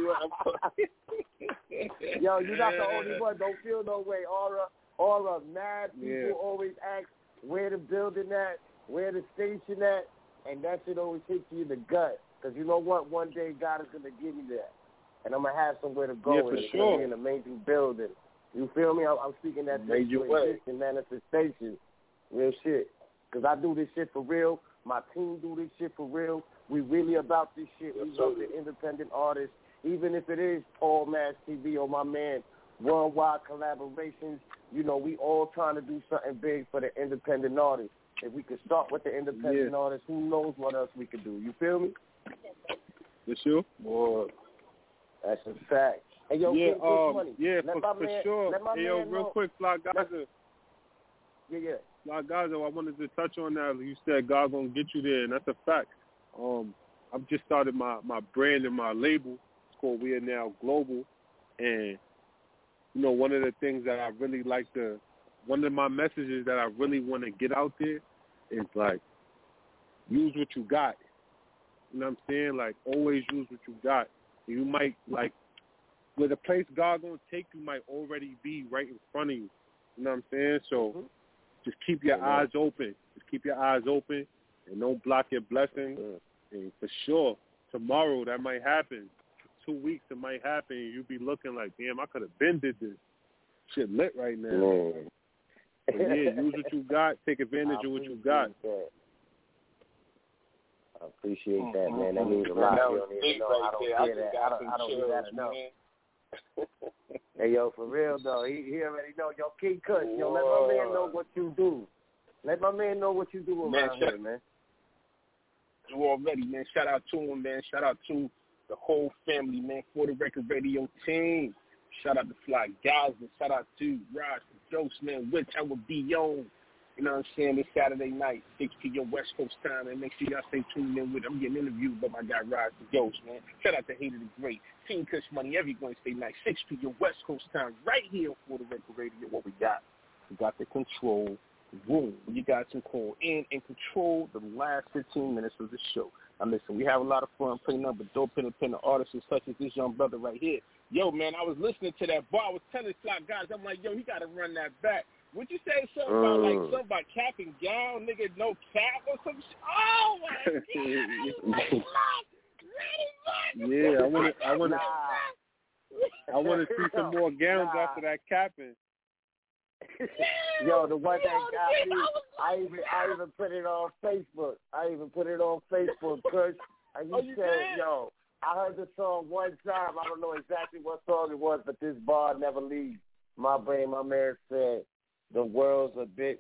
Yo, you're not the only one. Don't feel no way. Aura, mad people always ask where the building at, where the station at, and that shit always hits you in the gut. Because you know what? One day God is going to give you that. And I'm going to have somewhere to go. Yeah, and for it's sure. going to be an amazing building. You feel me? I'm speaking that existing manifestation. Real shit. Because I do this shit for real. My team do this shit for real. We really about this shit. We love the independent artists. Even if it is Paul Mass TV or my man, Worldwide Collaborations, you know, we all trying to do something big for the independent artists. If we could start with the independent artists, who knows what else we could do. You feel me? For sure. Boy, that's a fact. Hey, yo, yeah, money. For sure. Hey, yo, real quick, Fly Gaza. Yeah. Fly Gaza, I wanted to touch on that. You said God gonna get you there, and that's a fact. I've just started my brand and my label. It's called We Are Now Global, and you know, one of the things that I really like to, one of my messages that I really want to get out there is like, use what you got. You know what I'm saying? Like, always use what you got. You might, like, where the place God gonna take you might already be right in front of you. You know what I'm saying? So just keep your eyes open. Just keep your eyes open and don't block your blessings. And for sure, tomorrow that might happen. 2 weeks it might happen. And you be looking like, damn, I could have been did this. Shit lit right now. But yeah, use what you got. Take advantage of what you got. I appreciate that, man. That means a lot. You don't even know. I don't hear that. I don't hear that enough. Hey, yo, for real, though, he already know. Yo, King Kush, yo, let my man know what you do. Let my man know what you do around here, man. You already, man. Shout out to him, man. Shout out to the whole family, man, For the Record Radio team. Shout out to Fly Guys, and shout out to Raj, the Jokes, man, which I will be on. You know what I'm saying? This Saturday night, 6 p.m. West Coast time, and make sure y'all stay tuned in with. I'm getting interviewed by my guy Raj, the Jokes, man. Shout out to Hater the Great, Team Kush Money every Wednesday night, 6 p.m. West Coast time, right here on For the Record Radio. What we got? We got the control room. You guys can call in and control the last 15 minutes of the show. Now listen, we have a lot of fun playing up with dope independent artists such as this young brother right here. Yo, man, I was listening to that bar. I was telling Fly Guys, I'm like, yo, he got to run that back. Would you say something about something about cap and gown, nigga, no cap or some shit? Oh my God! Yeah, I want to see some more gowns after that capping. Yo, the one that got me, I even put it on Facebook. Kush. And you said, yo, I heard the song one time. I don't know exactly what song it was, but this bar never leaves my brain. My man said, the world's a bitch.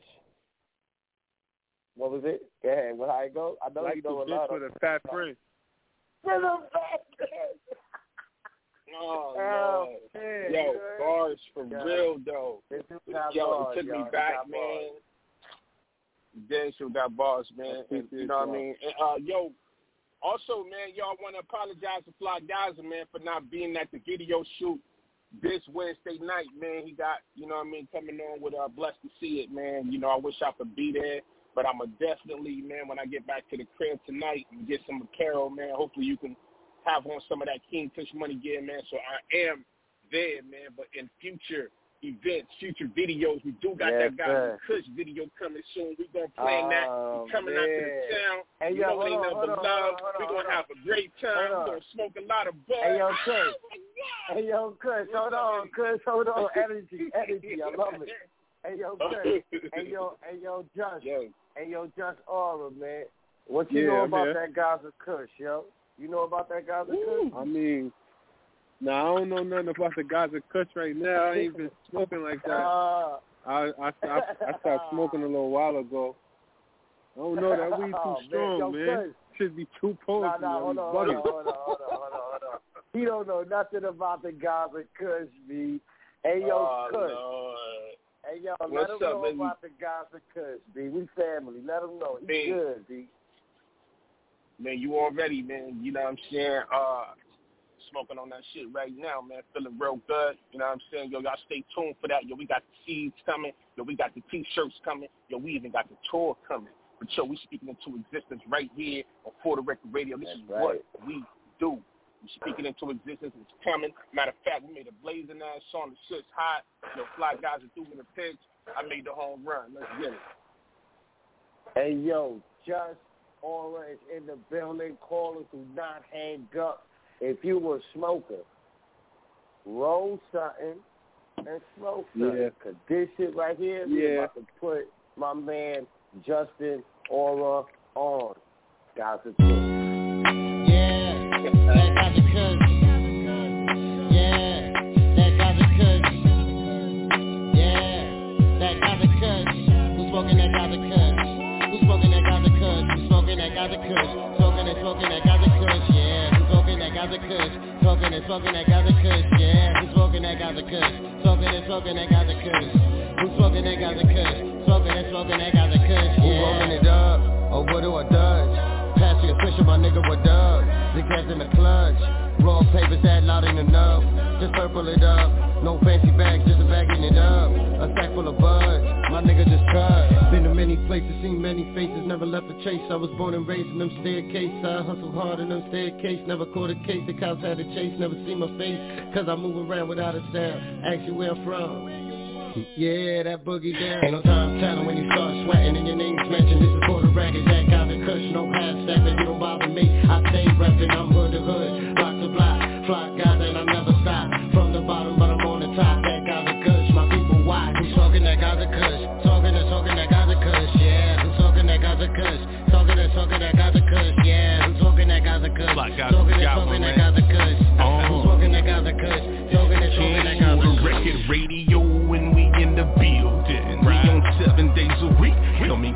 What was it? Yeah, well, how it go? I know like you know a bitch lot with a fat friend. With a fat friend. Oh, man. Yo, bars for real, though. Yo, it took me back, man. Then she got bars, man. And, you know what I mean? And, yo, also, man, y'all want to apologize to Fly Guys, man, for not being at the video shoot this Wednesday night, man. He got, you know what I mean, coming on with Blessed to See It, man. You know, I wish I could be there, but I'm definitely, man, when I get back to the crib tonight and get some apparel, man, hopefully you can have on some of that King Kush Money gear, man. So I am there, man. But in future events, future videos, we do got that guy Kush video coming soon. We're going to plan that. We're coming out to the town. Hey, you know it ain't nothing but love. We're going to have a great time. We're going to smoke a lot of bud. Hey, yo, Kush. Hey, yo, Kush. Hold on, Kush. Hold on. Energy. I love it. Hey, yo, Kush. Hey, yo, Just. Hey, yo, Just Aura, man. What you know about that Gaza Kush, yo? You know about that Gaza Kush? I mean, I don't know nothing about the Gaza Kush right now. I ain't been smoking like that. I stopped smoking a little while ago. I don't know, that weed too strong, man. Should be too potent. Hold on. He don't know nothing about the Gaza Kush, B. Hey, yo, Kush. Lord. Hey, yo, let him know about the Gaza Kush, B. We family. Let him know. He's good, B. Man, you already, man, you know what I'm saying, smoking on that shit right now, man, feeling real good, you know what I'm saying, yo, y'all stay tuned for that, yo, we got the seeds coming, yo, we got the T-shirts coming, yo, we even got the tour coming, but yo, we speaking into existence right here on For the Record Radio. This is what we do. We speaking into existence, it's coming. Matter of fact, we made a blazing ass song, the shit's hot, yo, Fly Guys are doing the pitch, I made the home run, let's get it. Hey, yo, Just Aura is in the building. Callers, do not hang up. If you were a smoker, roll something and smoke something. Yeah. Cause this shit right here, we're about to put my man Justin Aura on. Gaza Kush. Yeah, that Gaza Kush. Yeah, that Gaza Kush. Yeah, that Gaza Kush. Who's smoking that Gaza Kush? Who's smoking that Gaza Kush? Who's smoking that Gaza Kush? Smoking that Gaza Kush, yeah. Who's smoking that Gaza Kush? Smoking that Gaza Kush, yeah. Who's smoking that Gaza Kush? Smoking that Gaza Kush. Who's smoking that Gaza Kush? Smoking that Gaza Kush, yeah. Who rolling it up? Or what do I dodge? Passing a Fisher, my nigga, what up? The gas in the clutch. Raw papers that loud ain't enough. Just purple it up. No fancy bags, just a bagging it up. A sack full of buds. My nigga just cut. Been to many places, seen many faces. Never left a chase. I was born and raised in them staircases. I hustled hard in them staircases. Never caught a case. The cops had a chase. Never see my face. Cause I move around without a sound. Ask you where I'm from. Yeah, that boogie down. Ain't no time telling when you start sweating and your name's mentioned. This is for the record, that Gaza Kush.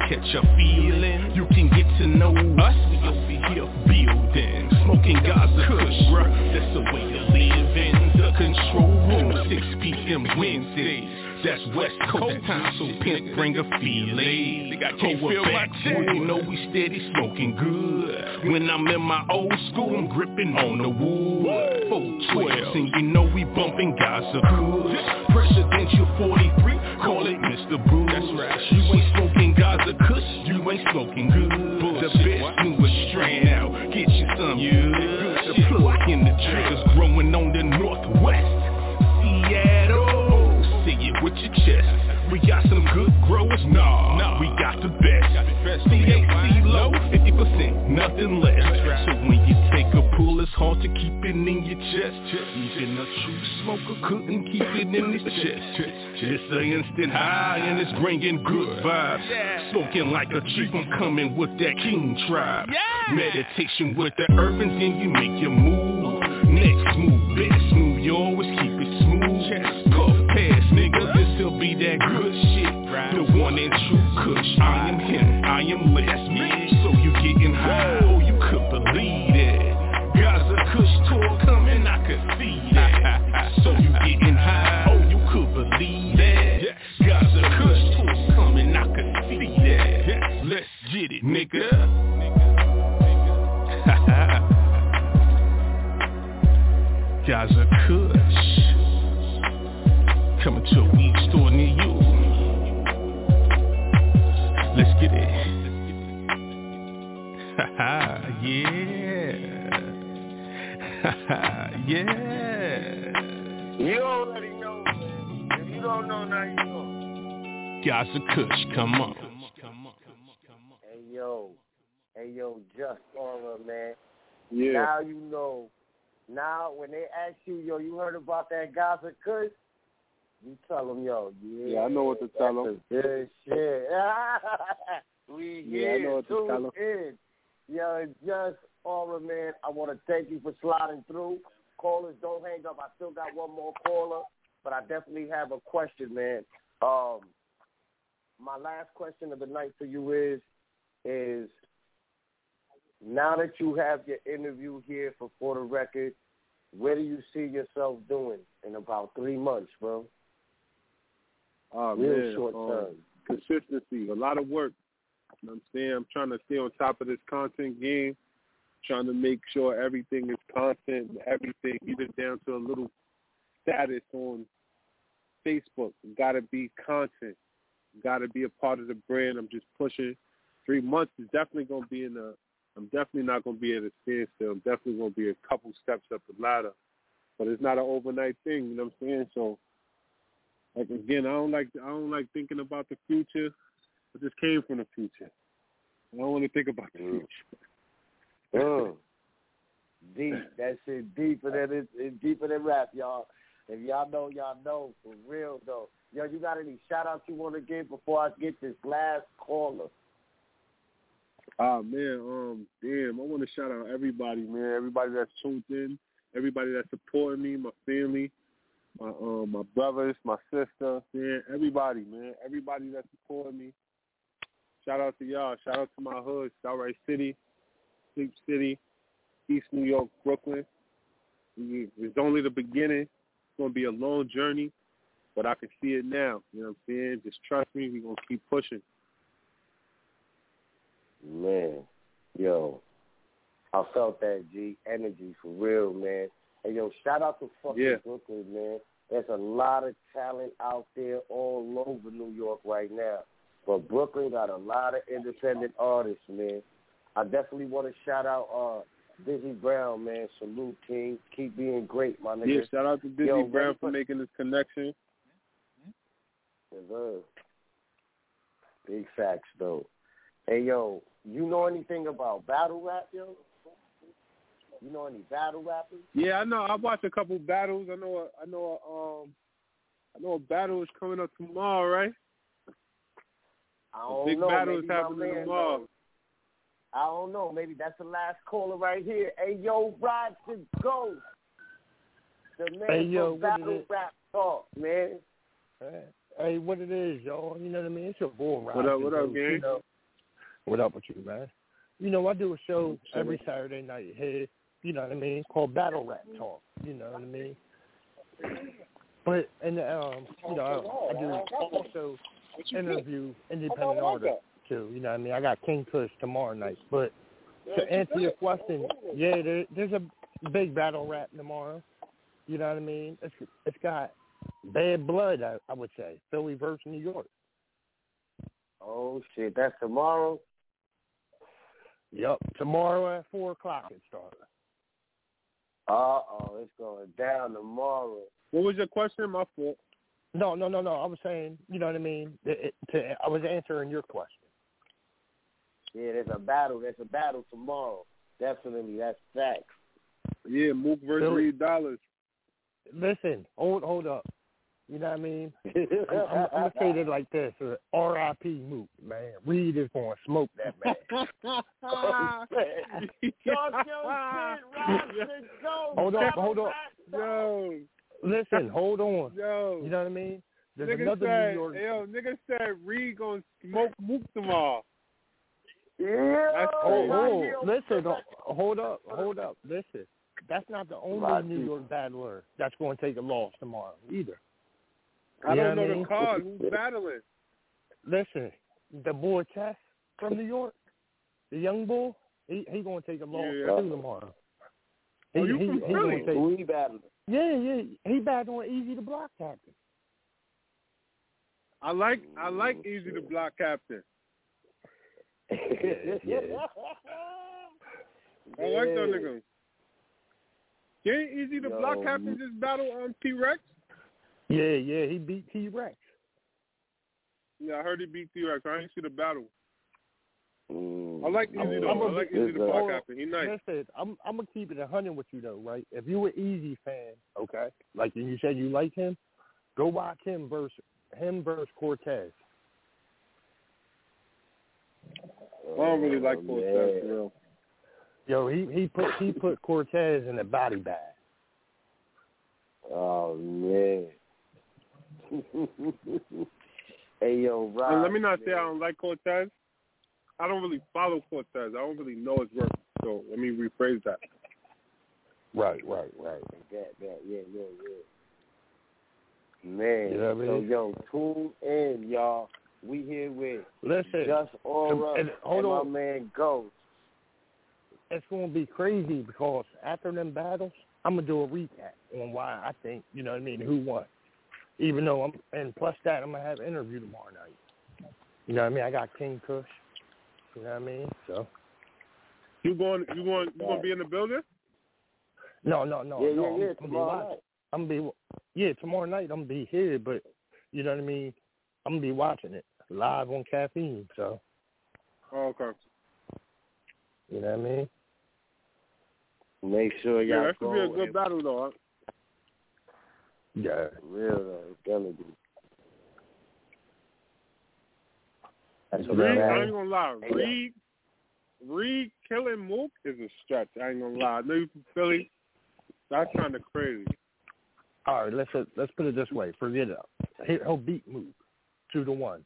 catch a feeling. You can get to know us, we over here building, smoking Gaza Kush, bruh. That's the way to live in the control room. 6 p.m. Wednesdays, that's West Coast time, so pimp bring a feeling. Think I can't feel my chest. You know we steady smoking good. When I'm in my old school, I'm gripping on the wood. 412, and you know we bumping Gaza Kush. Presidential 43, call it Mr. Brew. That's right. You ain't smoking Gaza Kush, you ain't smoking good. The best newest strain out, get you some good. The plug in the triggers growing on the Northwest. Seattle, say it with your chest. We got some good growers, nah, we got the best. THC low, 50%, nothing less. So when you take a pull, it's hard to keep it in your chest. Even a true smoker couldn't keep it in his chest. It's an instant high and it's bringing good vibes. Smoking like a chief, I'm coming with that king tribe. Meditation with the urbans, then you make your move. Next move, best move, you always keep it smooth. Puff pass, nigga, this'll be that good shit. The one and true Kush, I am him, I am less. So you getting high, oh you could believe it. Gaza Kush tour coming, I could see that. So you getting high, oh you could believe that. Gaza Kush tour coming, I could see that. Let's get it, nigga. Gaza Kush coming to a weed store near you. Let's get it. Yeah. You already know, man. If you don't know, now you know. Gaza Kush, come on. Hey yo, just Aura, man. Yeah. Now you know. Now, when they ask you, yo, you heard about that Gaza Kush? You tell them, yo, yeah, I know what to tell them. Good shit. We here, I know what to tell them. Yo, it's just Aura, man. I want to thank you for sliding through. Callers, don't hang up. I still got one more caller, but I definitely have a question, man. My last question of the night for you is now that you have your interview here for the record, where do you see yourself doing in about 3 months, bro? Real short term. Consistency, a lot of work. You know what I'm saying? I'm trying to stay on top of this content game, trying to make sure everything is constant, everything, even down to a little status on Facebook. Got to be content. Got to be a part of the brand. I'm just pushing. 3 months is definitely going to be I'm definitely not going to be at a standstill. I'm definitely going to be a couple steps up the ladder. But it's not an overnight thing, you know what I'm saying? So, like, again, I don't like thinking about the future. I just came from the future. I don't want to think about the future. Deep. That shit deeper than it's deeper than rap, y'all. If y'all know, for real, though. Yo, you got any shout-outs you want to give before I get this last caller? Man, damn, I want to shout out everybody, man. Everybody that's tuned in, everybody that's supporting me, my family, my brothers, my sister, man, everybody, man. Everybody that's supporting me. Shout out to y'all. Shout out to my hood, Southright City, Sleep City, East New York, Brooklyn. It's only the beginning. It's going to be a long journey, but I can see it now. You know what I'm saying? Just trust me. We're going to keep pushing. Man, yo, I felt that, G. Energy, for real, man. Hey, yo, shout out to fucking Brooklyn, man. There's a lot of talent out there all over New York right now. But Brooklyn got a lot of independent artists, man. I definitely want to shout out Dizzy Brown, man. Salute, King. Keep being great, my nigga. Yeah, shout out to Dizzy Brown for making this connection. Big facts, though. Hey, yo, you know anything about battle rap, yo? You know any battle rappers? Yeah, I know. I watched a couple battles. I know a battle is coming up tomorrow, right? I don't big know. battle is Maybe happening tomorrow. I don't know. Maybe that's the last caller right here. Hey, yo, Rod the Ghost. The man from Battle Rap Talk, man. Hey, what it is, y'all? You know what I mean? It's your boy, Rod. What up, gang? What up with you, man? You know, I do a show every Saturday night here, you know what I mean, called Battle Rap Talk, you know what I mean? But, and, you know, I do also interview independent artists, too, you know what I mean? I got King Kush tomorrow night. But to answer your question, yeah, there's a big battle rap tomorrow, you know what I mean? It's got bad blood, I would say, Philly versus New York. Oh, shit, that's tomorrow? Yep, tomorrow at 4 o'clock it starts. It's going down tomorrow. What was your question? My fault. No. I was saying, you know what I mean? I was answering your question. Yeah, there's a battle. There's a battle tomorrow. Definitely, that's facts. Yeah, Mook versus Reed Dollars. Listen, hold up. You know what I mean? I'm going to say it like this. R.I.P. Mook, man. Reed is going to smoke that man. Talk your shit, Hold up. Yo. Listen, hold on. Yo. You know what I mean? There's nigga another said, New York. Yo, nigga said Reed going to smoke Mook tomorrow. Yeah. That's Oh, listen, hold up. Listen, that's not the only New York battler that's going to take a loss tomorrow either. I don't know the card. Who's battling? Listen, the boy Tess from New York, the young bull, he going to take a loss too tomorrow. You from Philly? Who he battling? Yeah, he battling Easy the Block Captain. I like Easy the Block Captain. Yeah. I like that nigga. Didn't Easy the Block Captain just battle on T-Rex? Yeah, he beat T-Rex. Yeah, I heard he beat T-Rex. I didn't see the battle. I like Easy though. I like Easy the Block Captain. He nice. Listen, I'm gonna keep it 100 with you though, right? If you an Easy fan, okay, like you said you like him, go watch him versus Cortez. I don't really like Cortez, for real. Yo, he put Cortez in a body bag. Oh man. Hey yo, Rob. And let me not say I don't like Cortez. I don't really follow Cortez. I don't really know his work. So let me rephrase that. Right. Yeah. Man, you know what I mean? So yo, tune in, y'all. We here with Listen, Just Aura and my man Ghost. It's going to be crazy because after them battles, I'm going to do a recap on why I think, you know what I mean, who won. Even though and plus that, I'm going to have an interview tomorrow night. You know what I mean? I got King Kush. You know what I mean? So. You going to be in the building? No. Yeah, tomorrow night. Tomorrow night I'm going to be here, but you know what I mean? I'm going to be watching it live on Caffeine, so. Oh, okay. You know what I mean? Make sure y'all that should be a good battle, though. Huh? Yeah. Real, though. It's gonna be. Reed, I ain't gonna lie. Reed killing Mook is a stretch. I ain't gonna lie. I know you from Philly. That's kind of crazy. All right, let's put it this way. Forget it. He'll beat Mook 2-1.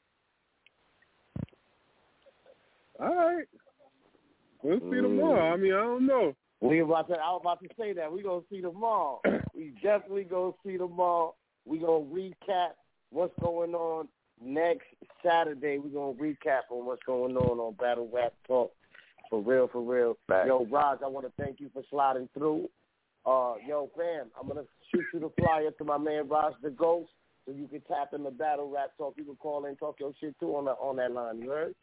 All right. We'll see tomorrow. I mean, I don't know. I was about to say that. We're going to see tomorrow. We definitely going to see tomorrow. We're going to recap what's going on next Saturday. We're going to recap on what's going on Battle Rap Talk. For real. Back. Yo, Raj, I want to thank you for sliding through. Yo, fam, I'm going to shoot you the flyer to my man Raj the Ghost so you can tap in the Battle Rap Talk. You can call in, talk your shit, too, on that line. You heard?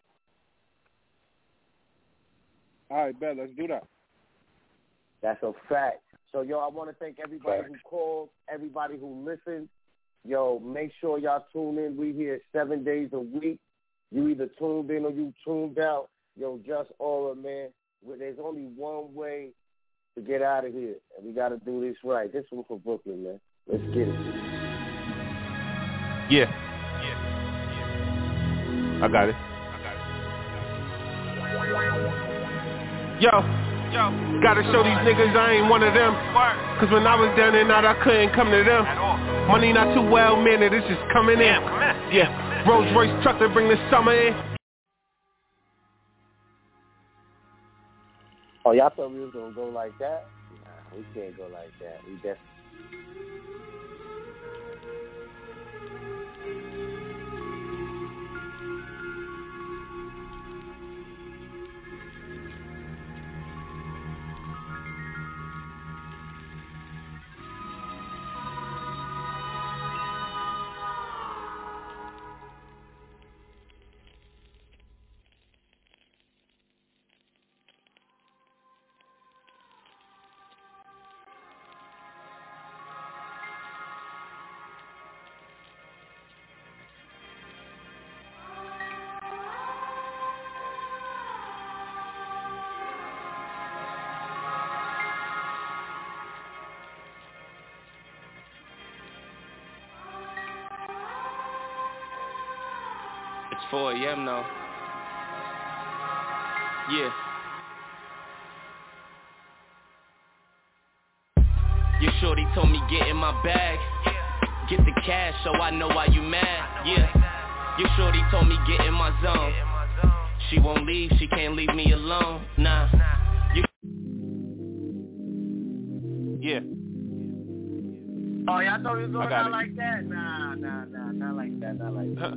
All right, bet. Let's do that. That's a fact. So, yo, I want to thank everybody who called, everybody who listened. Yo, make sure y'all tune in. We here 7 days a week. You either tuned in or you tuned out. Yo, Just Aura, man. There's only one way to get out of here, and we got to do this right. This one for Brooklyn, man. Let's get it. Yeah. I got it. Yo, gotta show these niggas I ain't one of them. Cause when I was down and out, I couldn't come to them. Money not too well mannered, it's just coming in. Yeah, Rolls Royce truck to bring the summer in. Oh, y'all thought we was gonna go like that? Nah, we can't go like that. We definitely. It's 4 a.m. now. Yeah. Your shorty told me get in my bag. Get the cash so I know why you mad. Yeah. Your shorty told me get in my zone. She won't leave, she can't leave me alone. Nah. Yeah. Oh, y'all thought we was going out like that? Nah, not like that, not like that.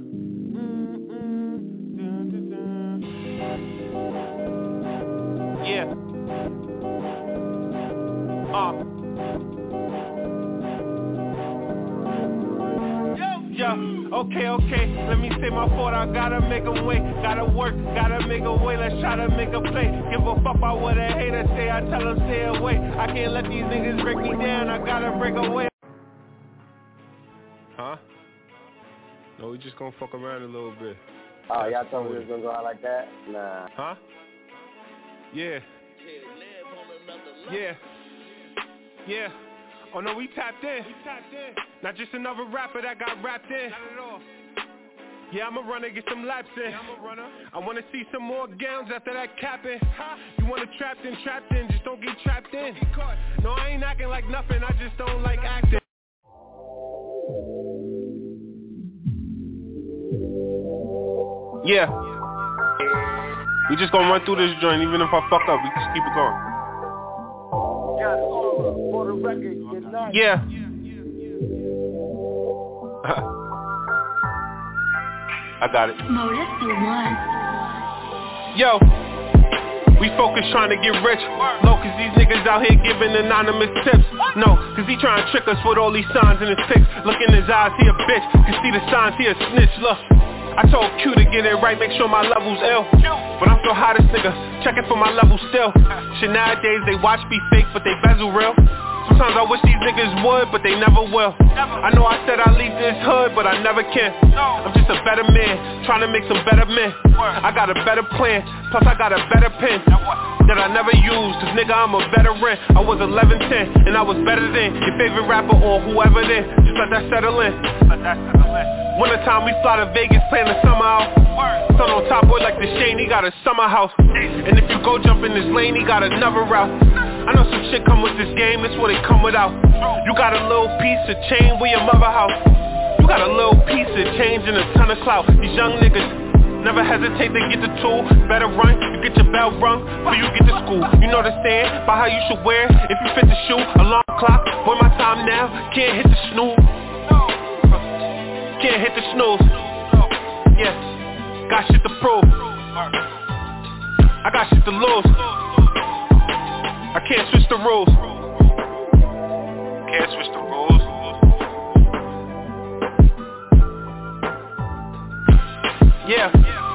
Yeah. Okay, let me say my fault, I gotta make a way. Gotta work, gotta make a way, let's try to make a play. Give a fuck about what a hater say, I tell them stay away. I can't let these niggas break me down, I gotta break away. Huh? No, we just gonna fuck around a little bit. Oh, y'all thought we was gonna go out like that? Nah. Huh? Yeah. Yeah. Oh no, we tapped in. Not just another rapper that got rapped in. Not at all. Yeah, I'm a runner, get some laps in. I wanna see some more gowns after that capping. You wanna trapped in, just don't get trapped in. No, I ain't acting like nothing, I just don't like acting. Yeah. We just gonna run through this joint, even if I fuck up, we just keep it going. For the record, you're not. Yeah. I got it. Motive the one. Yo. We focus trying to get rich. Low, cause these niggas out here giving anonymous tips. No, cause he trying to trick us with all these signs in his pics. Look in his eyes, he a bitch. Can see the signs, he a snitch. Look, I told Q to get it right, make sure my level's ill. But I'm so hot this nigga, checking for my level still. Shit, nowadays they watch be fake, but they bezel real. Sometimes I wish these niggas would, but they never will. I know I said I leave this hood, but I never can. I'm just a better man, trying to make some better men. I got a better plan, plus I got a better pen that I never used, cause nigga I'm a veteran. I was 11-10, and I was better than your favorite rapper or whoever then. Just let that settle in. Winter time we fly to Vegas, playing the summer out. Sun on top boy like the Shane, he got a summer house. And if you go jump in this lane, he got another route. I know some shit come with this game, it's what they come without. You got a little piece of chain with your mother house. You got a little piece of change and a ton of clout. These young niggas never hesitate to get the tool. Better run, you get your bell rung before you get to school. You know the saying, by how you should wear if you fit the shoe. Alarm clock, boy my time now, can't hit the snooze. Can't hit the snooze. Yeah, got shit to prove. I got shit to lose. I can't switch the rules. Can't switch the rules. Yeah.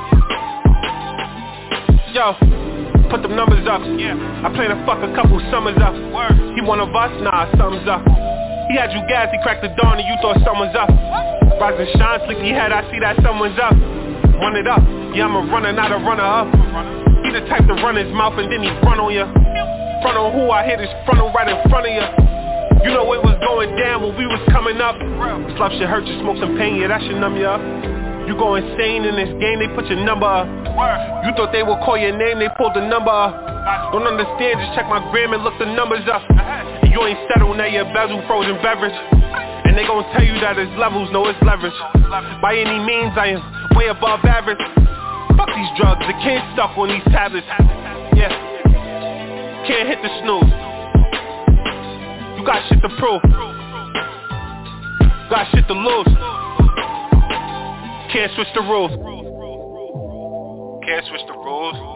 Yo, put them numbers up. I plan to fuck a couple summers up. He one of us? Nah, something's up. He had you gas, he cracked the dawn and you thought someone's up. Rise and shine, sleepy head, I see that someone's up. Run it up. Yeah, I'm a runner, not a runner up. He the type to run his mouth and then he front on ya. Front on who? I hit his frontal right in front of you. You know it was going down when we was coming up. This love should hurt you, smoke some pain, yeah, that should numb you up. You go insane in this game, they put your number up. You thought they would call your name, they pulled the number up. Don't understand, just check my gram and look the numbers up. And you ain't settled, now your bezel frozen beverage. And they gon' tell you that it's levels, no it's leverage. By any means I am way above average. Fuck these drugs, the kid's stuck on these tablets. Yeah. Can't hit the snooze. You got shit to prove. Got shit to lose. Can't switch the rules. Can't switch the rules.